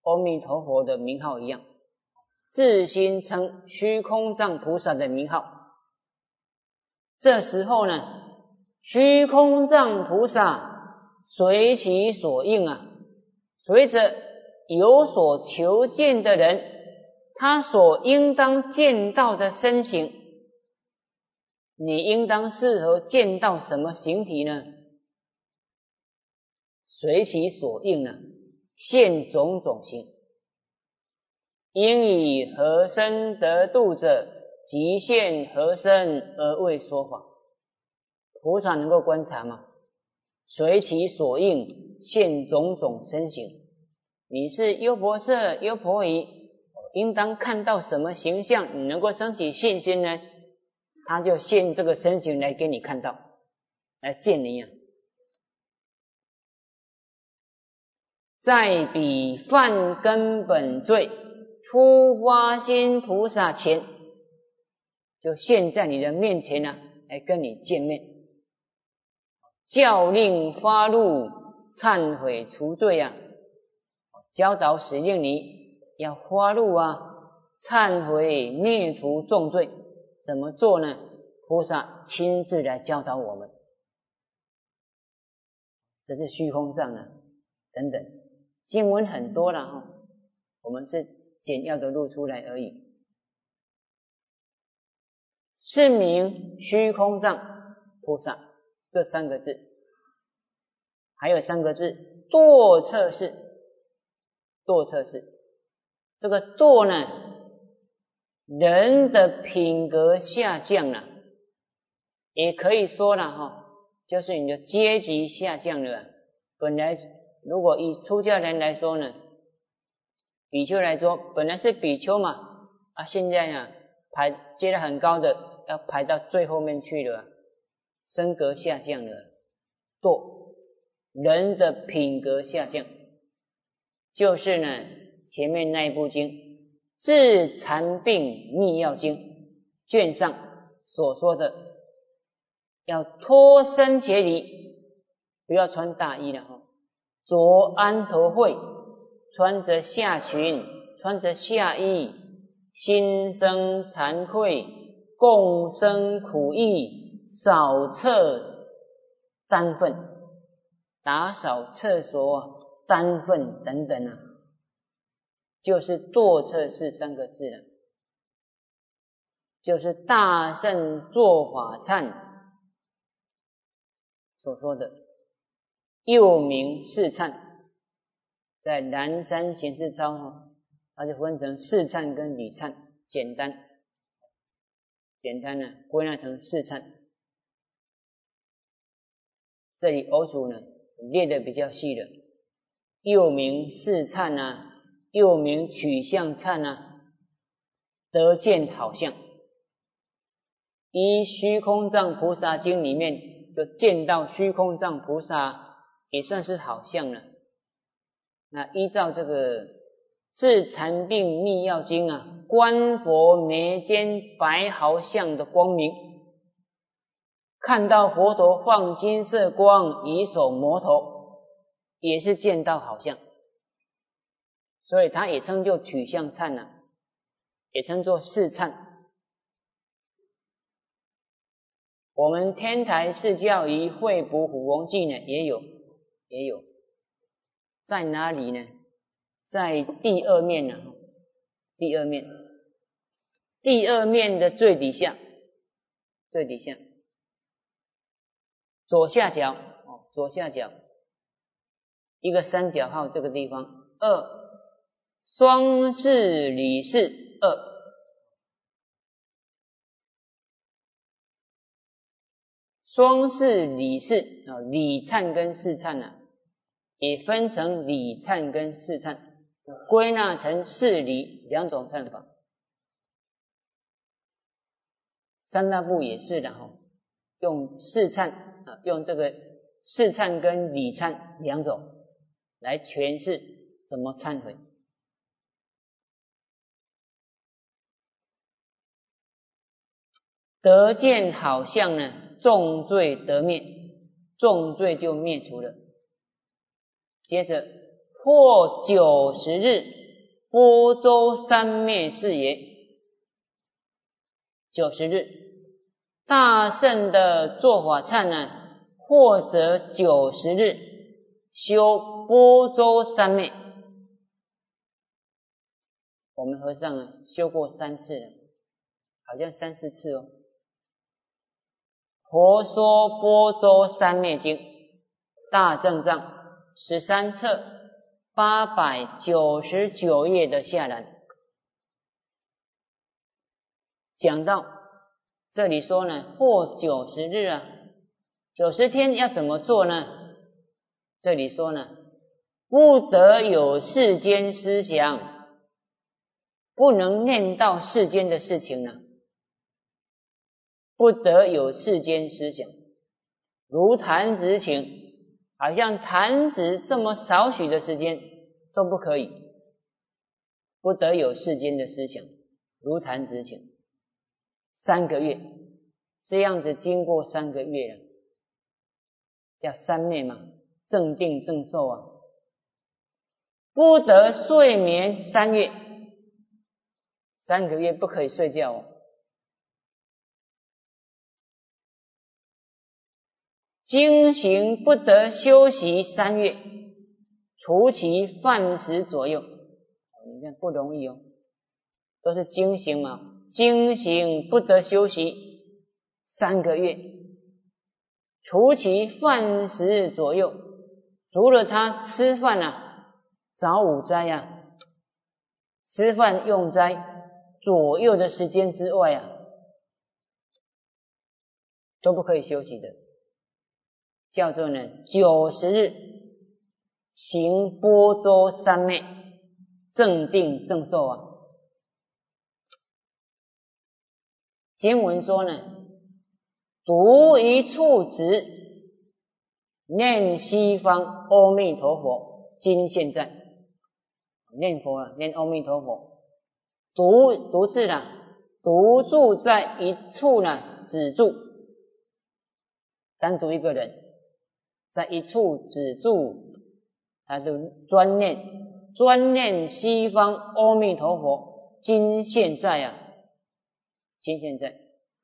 A: 阿弥陀佛的名号一样，自心称虚空藏菩萨的名号。这时候呢，虚空藏菩萨随其所应啊，随着有所求见的人，他所应当见到的身形，你应当适合见到什么形体呢？随其所应啊，现种种形。应以何身得度者，即现何身而为说法。菩萨能够观察吗？随其所应，现种种身形。你是优婆塞、优婆夷，应当看到什么形象，你能够升起信心呢？他就现这个身形来给你看到，来见你啊。在彼犯根本罪初发心菩萨前，就现在你的面前啊，来跟你见面，教令发怒忏悔除罪啊，教导使令你要发怒啊，忏悔灭除重罪。怎么做呢？菩萨亲自来教导我们，这是虚空藏啊等等，经文很多了哈，我们是简要的录出来而已。是名虚空藏菩萨这三个字，还有三个字堕测世。堕测世，这个堕呢，人的品格下降了，也可以说了哈，就是你的阶级下降了。本来如果以出家人来说呢，比丘来说，本来是比丘嘛，啊，现在呢排阶得很高的，要排到最后面去了，身格下降了，堕，人的品格下降，就是呢前面那一部经《治禅病密要经》卷上所说的，要脱身结离，不要穿大衣了哈，着安头会，穿着下裙，穿着下衣，心生惭愧，共生苦役，扫厕单分，打扫厕所单分等等啊，就是堕测世三个字了，就是大乘做法忏所说的，又名四忏。在南山贤士抄哈，它就分成四忏跟理忏，简单简单呢归纳成四忏。这里欧主呢列的比较细的，又名四忏啊，又名取相忏啊，得见好相。依虚空藏菩萨经里面就见到虚空藏菩萨，也算是好相了。那依照这个治禅病密要经啊，观佛眉间白毫相的光明，看到佛陀放金色光，以手摩头，也是见到好相，所以它也称作取相忏啊，也称作四忏。我们天台释教仪惠普虎翁记呢也有也有，在哪里呢？在第二面呢、啊，第二面，第二面的最底下，最底下，左下角哦，左下角一个三角号这个地方，二双视理事二。双视理事啊，理忏跟事忏啊，也分成理忏跟事忏，归纳成事理两种忏法。三大部也是的哈，用事忏啊，用这个事忏跟理忏两种来诠释怎么忏悔。得见好相呢，重罪得灭，重罪就灭除了。接着或九十日，波州三昧是也。九十日，大圣的做法忏呢，或者九十日修波州三昧。我们和尚啊修过三次了，好像三四次哦。佛说波州三昧经，大正藏十三册八百九十九页的下栏，讲到这里说呢，或九十日啊，九十天要怎么做呢？这里说呢，不得有世间思想，不能念到世间的事情呢，不得有世间思想，如弹指请，好像弹指这么少许的时间都不可以，不得有世间的思想，如弹指请。三个月，这样子经过三个月了，叫三昧嘛，正定正受啊。不得睡眠三月，三个月不可以睡觉哦。经行不得休息三月，除其饭食左右。你看不容易哦，都是经行嘛。经行不得休息三个月，除其饭食左右，除了他吃饭啊，早午斋啊，吃饭用斋左右的时间之外啊，都不可以休息的，叫做呢九十日行波州三昧，正定正受啊。经文说呢，读一处子，念西方阿弥陀佛，今现在。念佛了，念阿弥陀佛，独独自呢，独住在一处呢，止住，单独一个人，在一处止住，他就专念专念西方阿弥陀佛，今现在啊。今现在，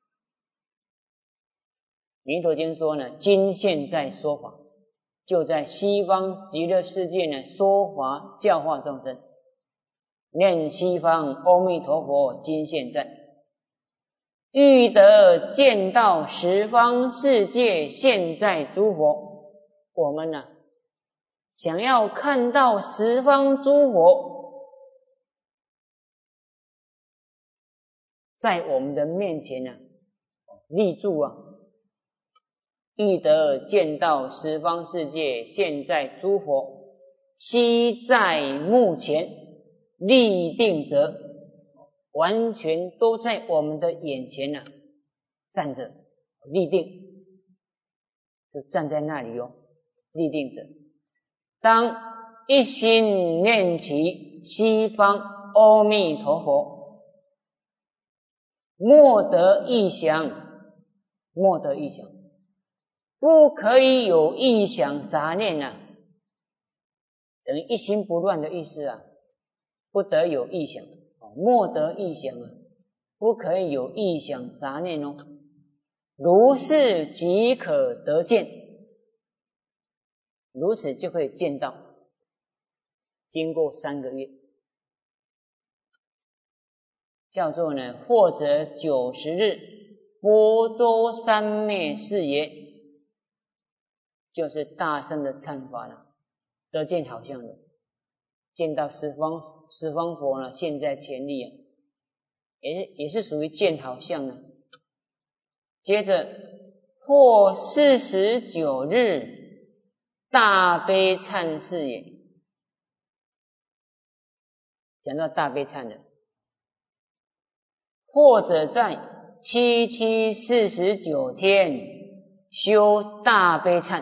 A: 弥陀经说呢，今现在说法，就在西方极乐世界呢说法教化众生，念西方阿弥陀佛今现在，欲得见到十方世界现在诸佛。我们呢、啊、想要看到十方诸佛在我们的面前呢、啊、立住啊，欲得见到十方世界现在诸佛悉在目前立定者，完全都在我们的眼前啊站着立定，就站在那里哦，立定者。当一心念起西方阿弥陀佛，莫得异想，莫得异想，不可以有异想杂念啊，等于一心不乱的意思啊，不得有异想，莫得异想啊，不可以有异想杂念哦。如是即可得见，如此就可以见到。经过三个月，叫做呢，或者九十日波州三昧是也，就是大圣的忏法了，得见好相的，见到十方十方佛呢，现在前立啊，也也是属于见好相的。接着或四十九日大悲忏是也，讲到大悲忏的，或者在七七四十九天修大悲忏，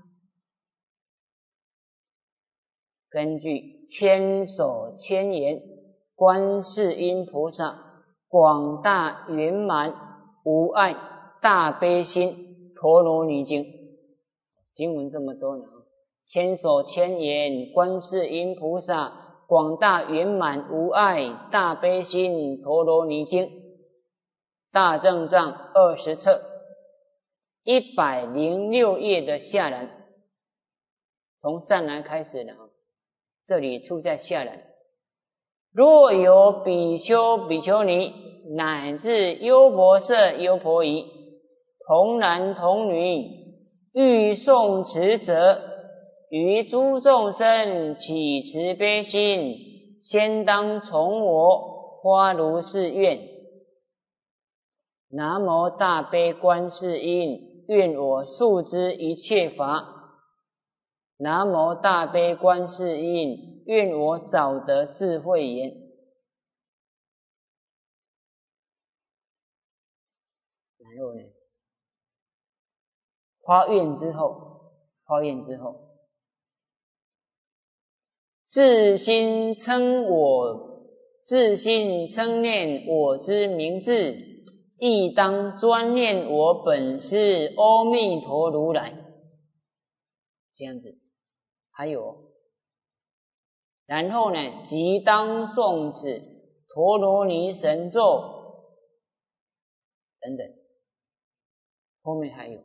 A: 根据千手千眼观世音菩萨广大圆满无碍大悲心陀罗尼经，经文这么多呢， 千手千眼观世音菩萨广大圆满无碍大悲心陀罗尼经大正藏二十册一百零六页的下栏，从上栏开始的，这里出在下栏。若有比丘比丘尼乃至优婆塞优婆夷童男童女欲诵持者，于诸众生起慈悲心，先当从我发如是愿：南无大悲观世音，愿我速知一切法。南无大悲观世音，愿我早得智慧眼。然后呢，发愿之后，发愿之后，自心称我，自心称念我之名字，亦当专念我本师阿弥陀如来。这样子。还有，然后呢，即当诵此陀罗尼神咒等等。后面还有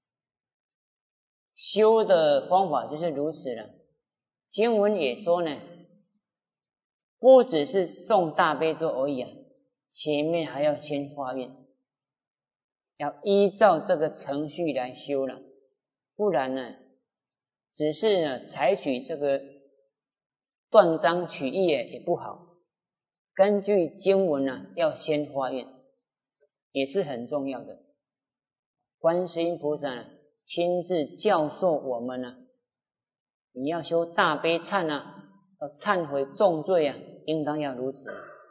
A: 修的方法就是如此了。经文也说呢，不只是诵大悲咒而已啊，前面还要先发愿，要依照这个程序来修了，不然呢，只是呢采取这个断章取义也不好。根据经文呢，要先发愿，也是很重要的。观世音菩萨亲自教授我们呢，你要修大悲忏啊，要忏悔重罪啊，应当要如此。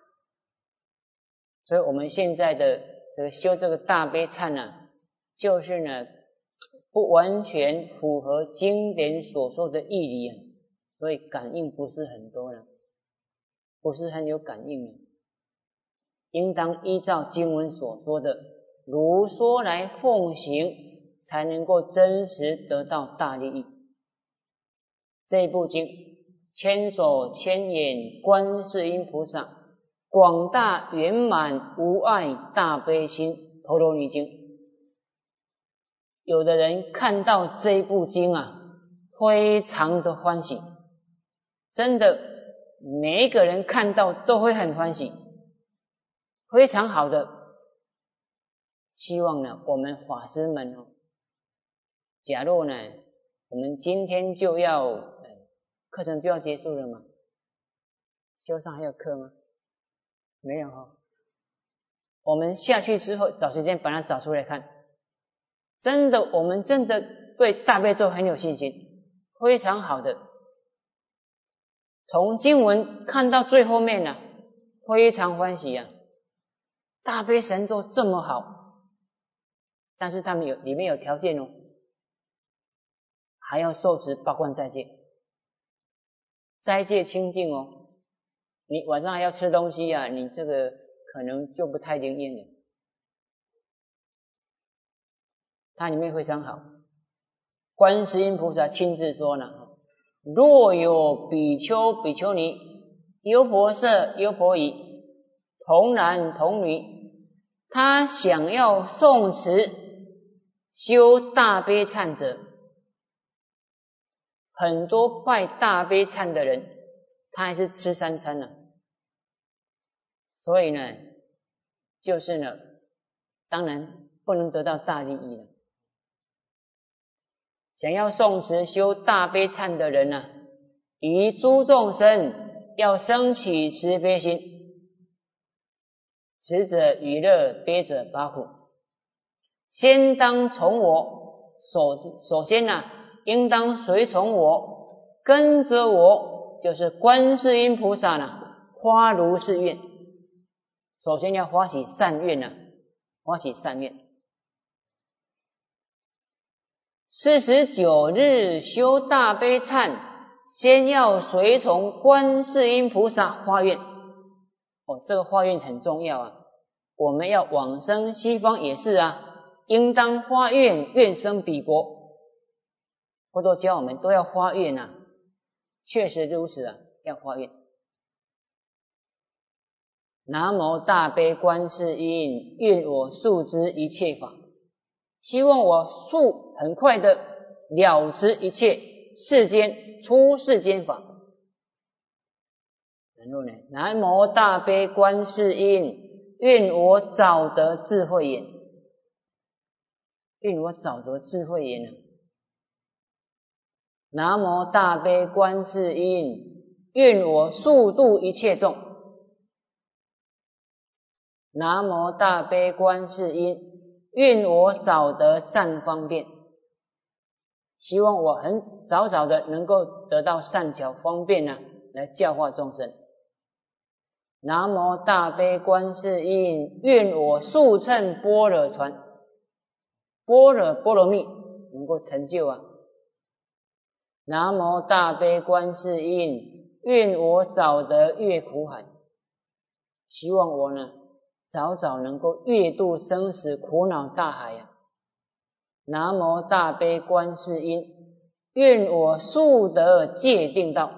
A: 所以我们现在的这个修这个大悲忏啊，就是呢不完全符合经典所说的义理啊，所以感应不是很多了，不是很有感应了。应当依照经文所说的如说来奉行，才能够真实得到大利益。这部经千手千眼观世音菩萨广大圆满无碍大悲心陀罗尼经，有的人看到这一部经啊，非常的欢喜，真的每一个人看到都会很欢喜，非常好的。希望呢我们法师们哦，假如呢我们今天就要课程就要结束了吗？修上还有课吗？没有哦。我们下去之后找时间把它找出来看，真的我们真的对大悲咒很有信心，非常好的。从经文看到最后面呢，非常欢喜啊，大悲神咒这么好。但是他们有里面有条件哦，还要受持八关斋戒，斋戒清净哦。你晚上还要吃东西啊，你这个可能就不太灵验了。它里面非常好，观世音菩萨亲自说呢：若有比丘比丘尼、优婆塞优婆夷、童男童女，他想要诵持修大悲忏者，很多拜大悲忏的人，他还是吃三餐呢、啊。所以呢，就是呢，当然不能得到大利益了。想要诵持修大悲忏的人呢、啊，于诸众生要生起慈悲心，慈者娱乐，悲者拔苦。先当从我，首首先呢、啊，应当随从我，跟着我，就是观世音菩萨呢，发如是愿。首先要发起善愿呢、啊，发起善愿。四十九日修大悲忏，先要随从观世音菩萨发愿。哦，这个发愿很重要啊！我们要往生西方也是啊，应当发愿，愿生彼国。 佛陀教我们都要发愿啊，确实如此啊，要发愿。南无大悲观世音，愿我速知一切法。希望我速很快的了知一切世间出世间法。然后呢，南无大悲观世音，愿我早得智慧眼。愿我早得智慧眼啊！南无大悲观世音，愿我速度一切众。南无大悲观世音，愿我早得善方便。希望我很早早的能够得到善巧方便呢、啊，来教化众生。南无大悲观世音，愿我速乘般若船，般若波罗蜜能够成就啊。南无大悲观世音，愿我早得越苦海。希望我呢早早能够越度生死苦恼大海呀、啊！南无大悲观世音，愿我速得戒定道，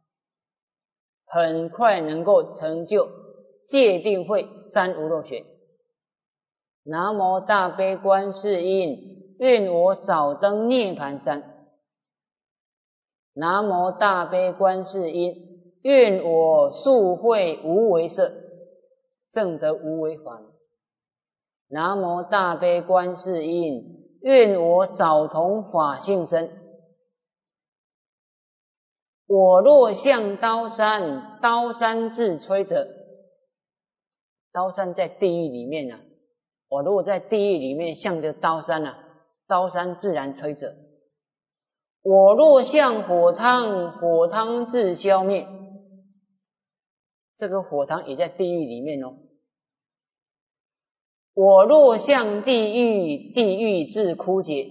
A: 很快能够成就戒定慧三无漏学。南无大悲观世音，愿我早登涅盘山。南无大悲观世音，愿我速会无为色，证得无为法。南无大悲观世音，愿我早同法性身。我若向刀山，刀山自摧折。刀山在地狱里面啊，我如果在地狱里面向着刀山啊，刀山自然摧折。我若向火汤，火汤自消灭。这个火汤也在地狱里面哦。我若向地狱，地狱自枯竭。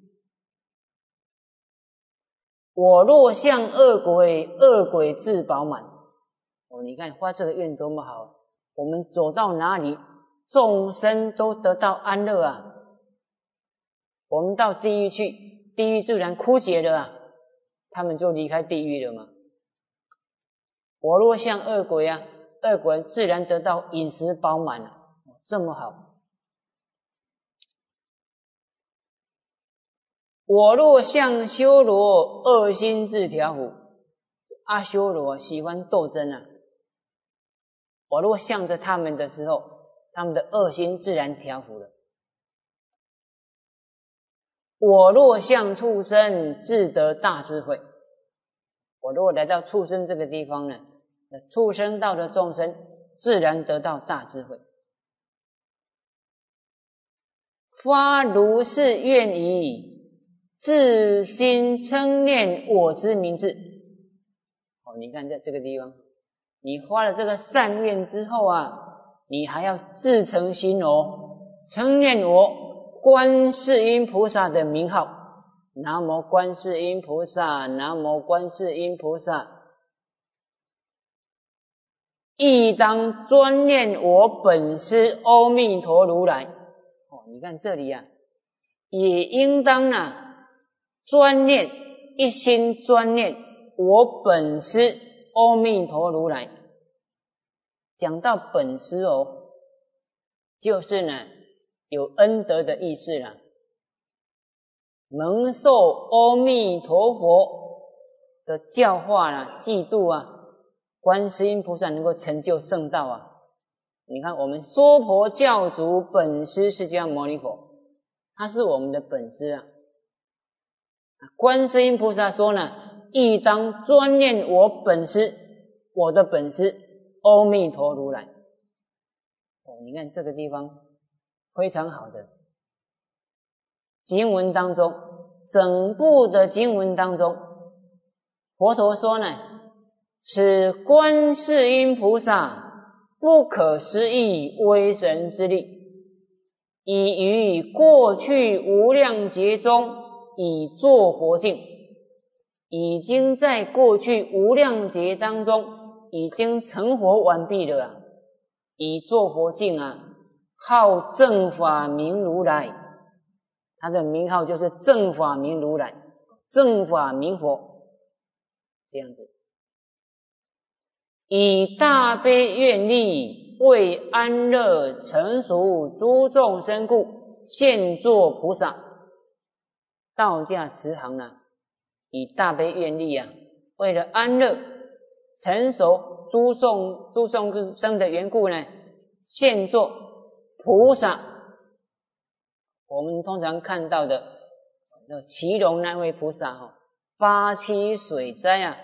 A: 我若向恶鬼，恶鬼自饱满。哦，你看发这个愿多么好！我们走到哪里，众生都得到安乐啊。我们到地狱去，地狱自然枯竭了啊，他们就离开地狱了嘛。我若向恶鬼啊，恶鬼自然得到饮食饱满了、啊，这么好。我若向修罗，恶心自调伏。阿修罗喜欢斗争啊，我若向着他们的时候，他们的恶心自然调伏了。我若向畜生，自得大智慧。我如果来到畜生这个地方呢，畜生道的众生自然得到大智慧。发如是愿已，自心称念我之名字。哦，你看在这个地方，你发了这个善愿之后啊，你还要自诚心哦，称念我观世音菩萨的名号。南无观世音菩萨，南无观世音菩萨。亦当专念我本师阿弥陀如来。哦，你看这里啊，也应当啊专念，一心专念我本师阿弥陀如来。讲到本师哦，就是呢有恩德的意思啦，蒙受阿弥陀佛的教化啦、嫉妒啊，观世音菩萨能够成就圣道啊。你看我们娑婆教主本师释迦牟尼佛，他是我们的本师啊。观世音菩萨说呢，亦当专念我本师，我的本师阿弥陀如来。哦，你看这个地方非常好的经文当中，整部的经文当中，佛陀说呢，此观世音菩萨不可思议威神之力，已于过去无量劫中已作佛境，已经在过去无量劫当中已经成佛完毕了啊，已作佛境啊，号正法明如来，他的名号就是正法明如来。 正法明佛，这样子。以大悲愿力为安乐成熟诸众生故，现作菩萨。道驾慈航啊，以大悲愿力啊，为了安乐成熟诸众诸众生的缘故呢，现作菩萨。我们通常看到的那骑龙那位菩萨哈，发起水灾啊，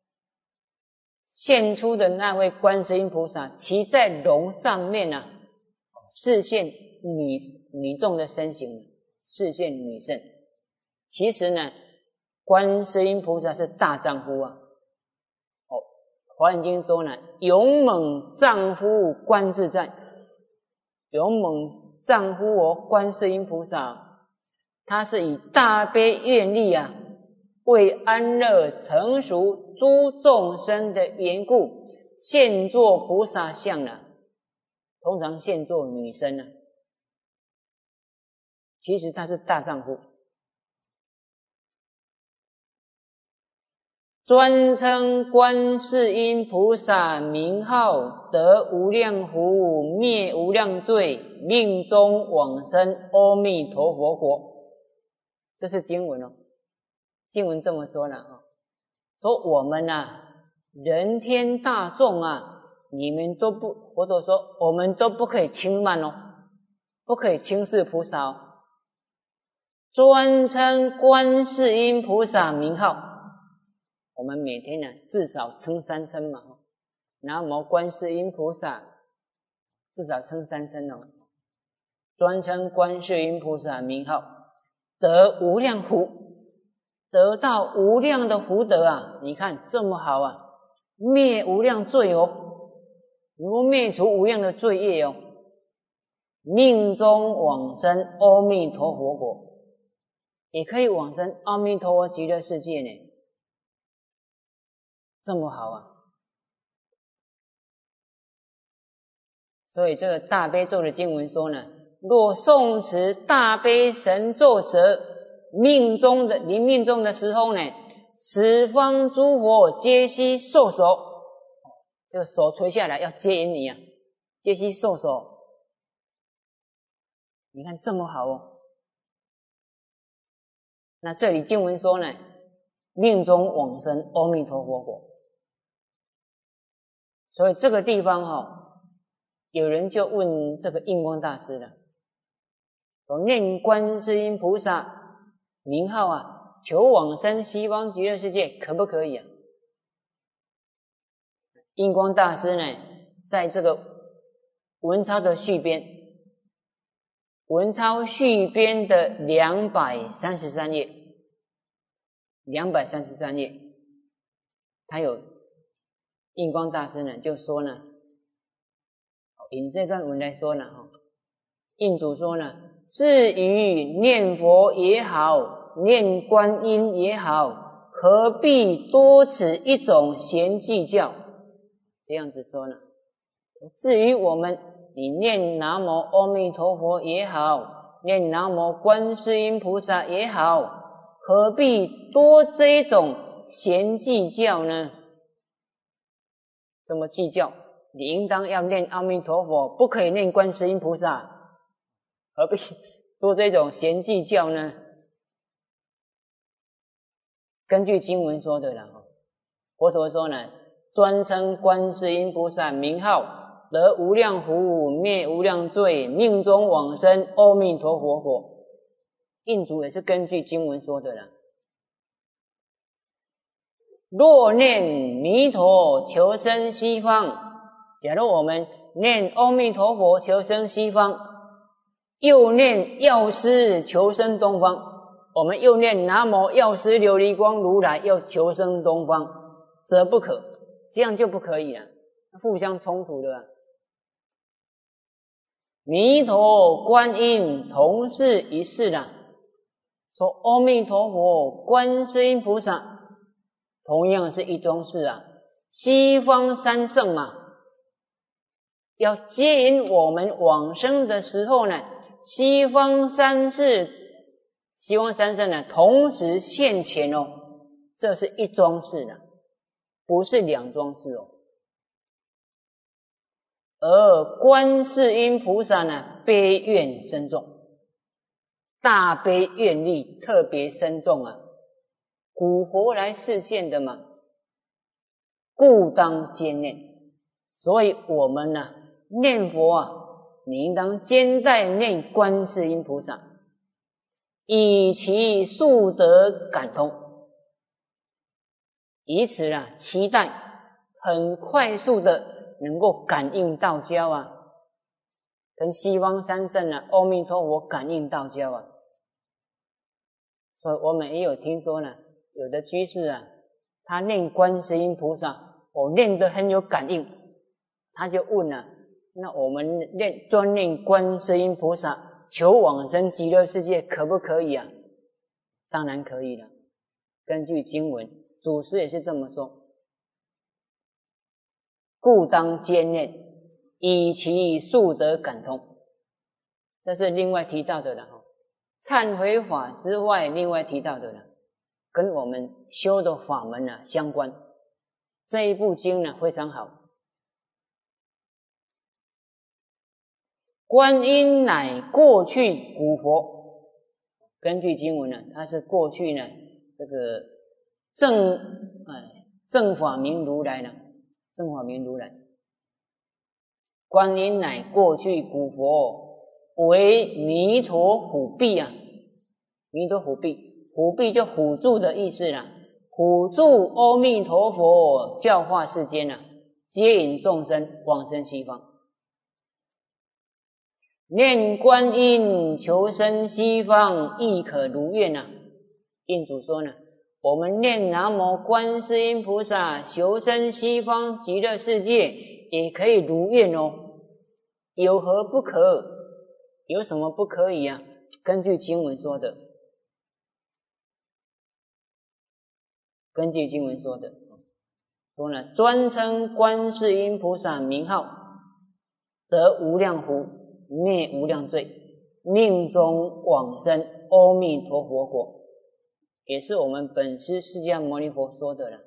A: 现出的那位观世音菩萨，骑在龙上面啊，示现女女众的身形，示现女圣。其实呢，观世音菩萨是大丈夫啊。哦，华严经说呢，勇猛丈夫观自在，勇猛丈夫哦，观世音菩萨，他是以大悲愿力啊，为安乐成熟诸众生的缘故，现作菩萨相啊，通常现作女生啊，其实他是大丈夫。专称观世音菩萨名号，得无量福，灭无量罪，命中往生阿弥陀佛国。这是经文哦，经文这么说了啊，说我们啊，人天大众啊，你们都不，佛陀说我们都不可以轻慢哦，不可以轻视菩萨哦。专称观世音菩萨名号。我们每天呢，至少称三声嘛，南无观世音菩萨，至少称三声哦。专称观世音菩萨名号，得无量福，得到无量的福德啊！你看这么好啊，灭无量罪哦，能够灭除无量的罪业哦，命中往生阿弥陀佛国，也可以往生阿弥陀佛极乐世界呢。这么好啊！所以这个大悲咒的经文说呢，若诵持大悲神咒者，命中的临命中的时候呢，十方诸佛皆悉受手，这个手垂下来要接引你啊，皆悉受手。你看这么好哦。那这里经文说呢，命中往生阿弥陀佛国。所以这个地方哦，有人就问这个印光大师了，说念观世音菩萨名号啊，求往生西方极乐世界可不可以啊？印光大师呢，在这个文钞的续编，文钞续编的两百三十三页，两百三十三页，他有印光大师呢就说呢，引这段文来说呢，印主说呢，至于念佛也好，念观音也好，何必多此一种嫌计较？这样子说呢。至于我们，你念南无阿弥陀佛也好，念南无观世音菩萨也好，何必多这一种嫌计较呢？这么计较，你应当要念阿弥陀佛，不可以念观世音菩萨，何必多这种嫌计较呢？根据经文说的了，佛陀说呢，专称观世音菩萨名号，得无量福，灭无量罪，命中往生阿弥陀佛国。印主也是根据经文说的了。若念弥陀求生西方，假如我们念阿弥陀佛求生西方，又念药师求生东方，我们又念南无药师琉璃光如来要求生东方，则不可，这样就不可以了，互相冲突的啊。弥陀观音同是一事啦，说阿弥陀佛观世音菩萨同样是一桩事啊，西方三圣嘛，要接引我们往生的时候呢，西方三世西方三圣呢同时现前哦，这是一桩事的，不是两桩事哦。而观世音菩萨呢，悲愿深重，大悲愿力特别深重啊。古佛来示现的嘛，故当兼念。所以我们呢、啊、念佛啊，你应当兼在念观世音菩萨，以其速得感通，以此啊期待很快速的能够感应道交啊，跟西方三圣啊阿弥陀佛感应道交啊。所以我们也有听说呢，有的居士啊，他念观世音菩萨，我、哦、念得很有感应，他就问了、啊，那我们念专念观世音菩萨求往生极乐世界可不可以啊？当然可以了，根据经文，祖师也是这么说，故当兼念，以其速得感通。这是另外提到的了，忏悔法之外另外提到的了，跟我们修的法门呢、啊、相关。这一部经呢非常好。观音乃过去古佛，根据经文呢，它是过去呢这个正哎正法明如来呢，正法明如来。观音乃过去古佛，为弥陀辅弼啊，弥陀辅弼，辅弼就辅助的意思啦，辅助阿弥陀佛教化世间啊，接引众生往生西方。念观音求生西方亦可如愿啊！印主说呢，我们念南无观世音菩萨求生西方极乐世界也可以如愿哦，有何不可？有什么不可以啊？根据经文说的，根据经文说的，说呢，专称观世音菩萨名号，得无量福，灭无量罪，命中往生阿弥陀佛国，也是我们本师释迦牟尼佛说的了。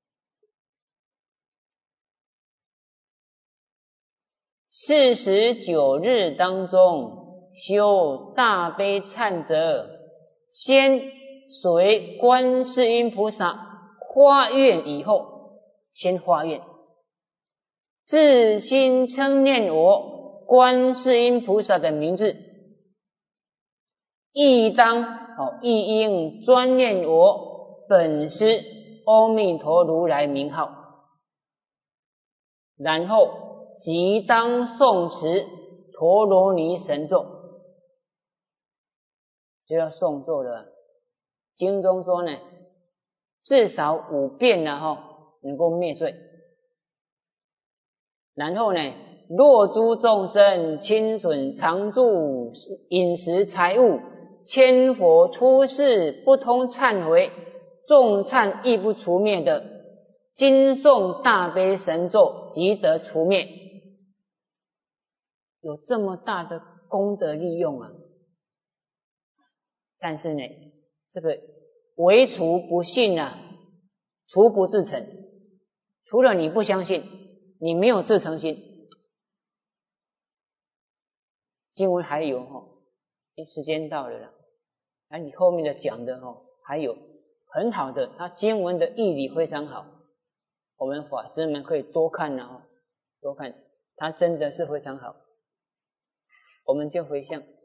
A: 四十九日当中修大悲忏者，先随观世音菩萨发愿以后，先发愿，自心称念我观世音菩萨的名字，亦当哦，亦应专念我本师阿弥陀如来名号，然后即当诵持陀罗尼神咒，就要诵咒了。经中说呢，至少五遍了哈，能够灭罪。然后呢，若诸众生轻损常住饮食财物，千佛出世不通忏悔，众忏亦不除灭的，今诵大悲神咒即得除灭。有这么大的功德利用啊！但是呢，这个唯除不信啊，除不自诚。除了你不相信，你没有自诚心。经文还有哈、哦，时间到了啦，而你后面的讲的哈、哦，还有很好的，它经文的义理非常好，我们法师们可以多看啊，多看，它真的是非常好。我们就回向。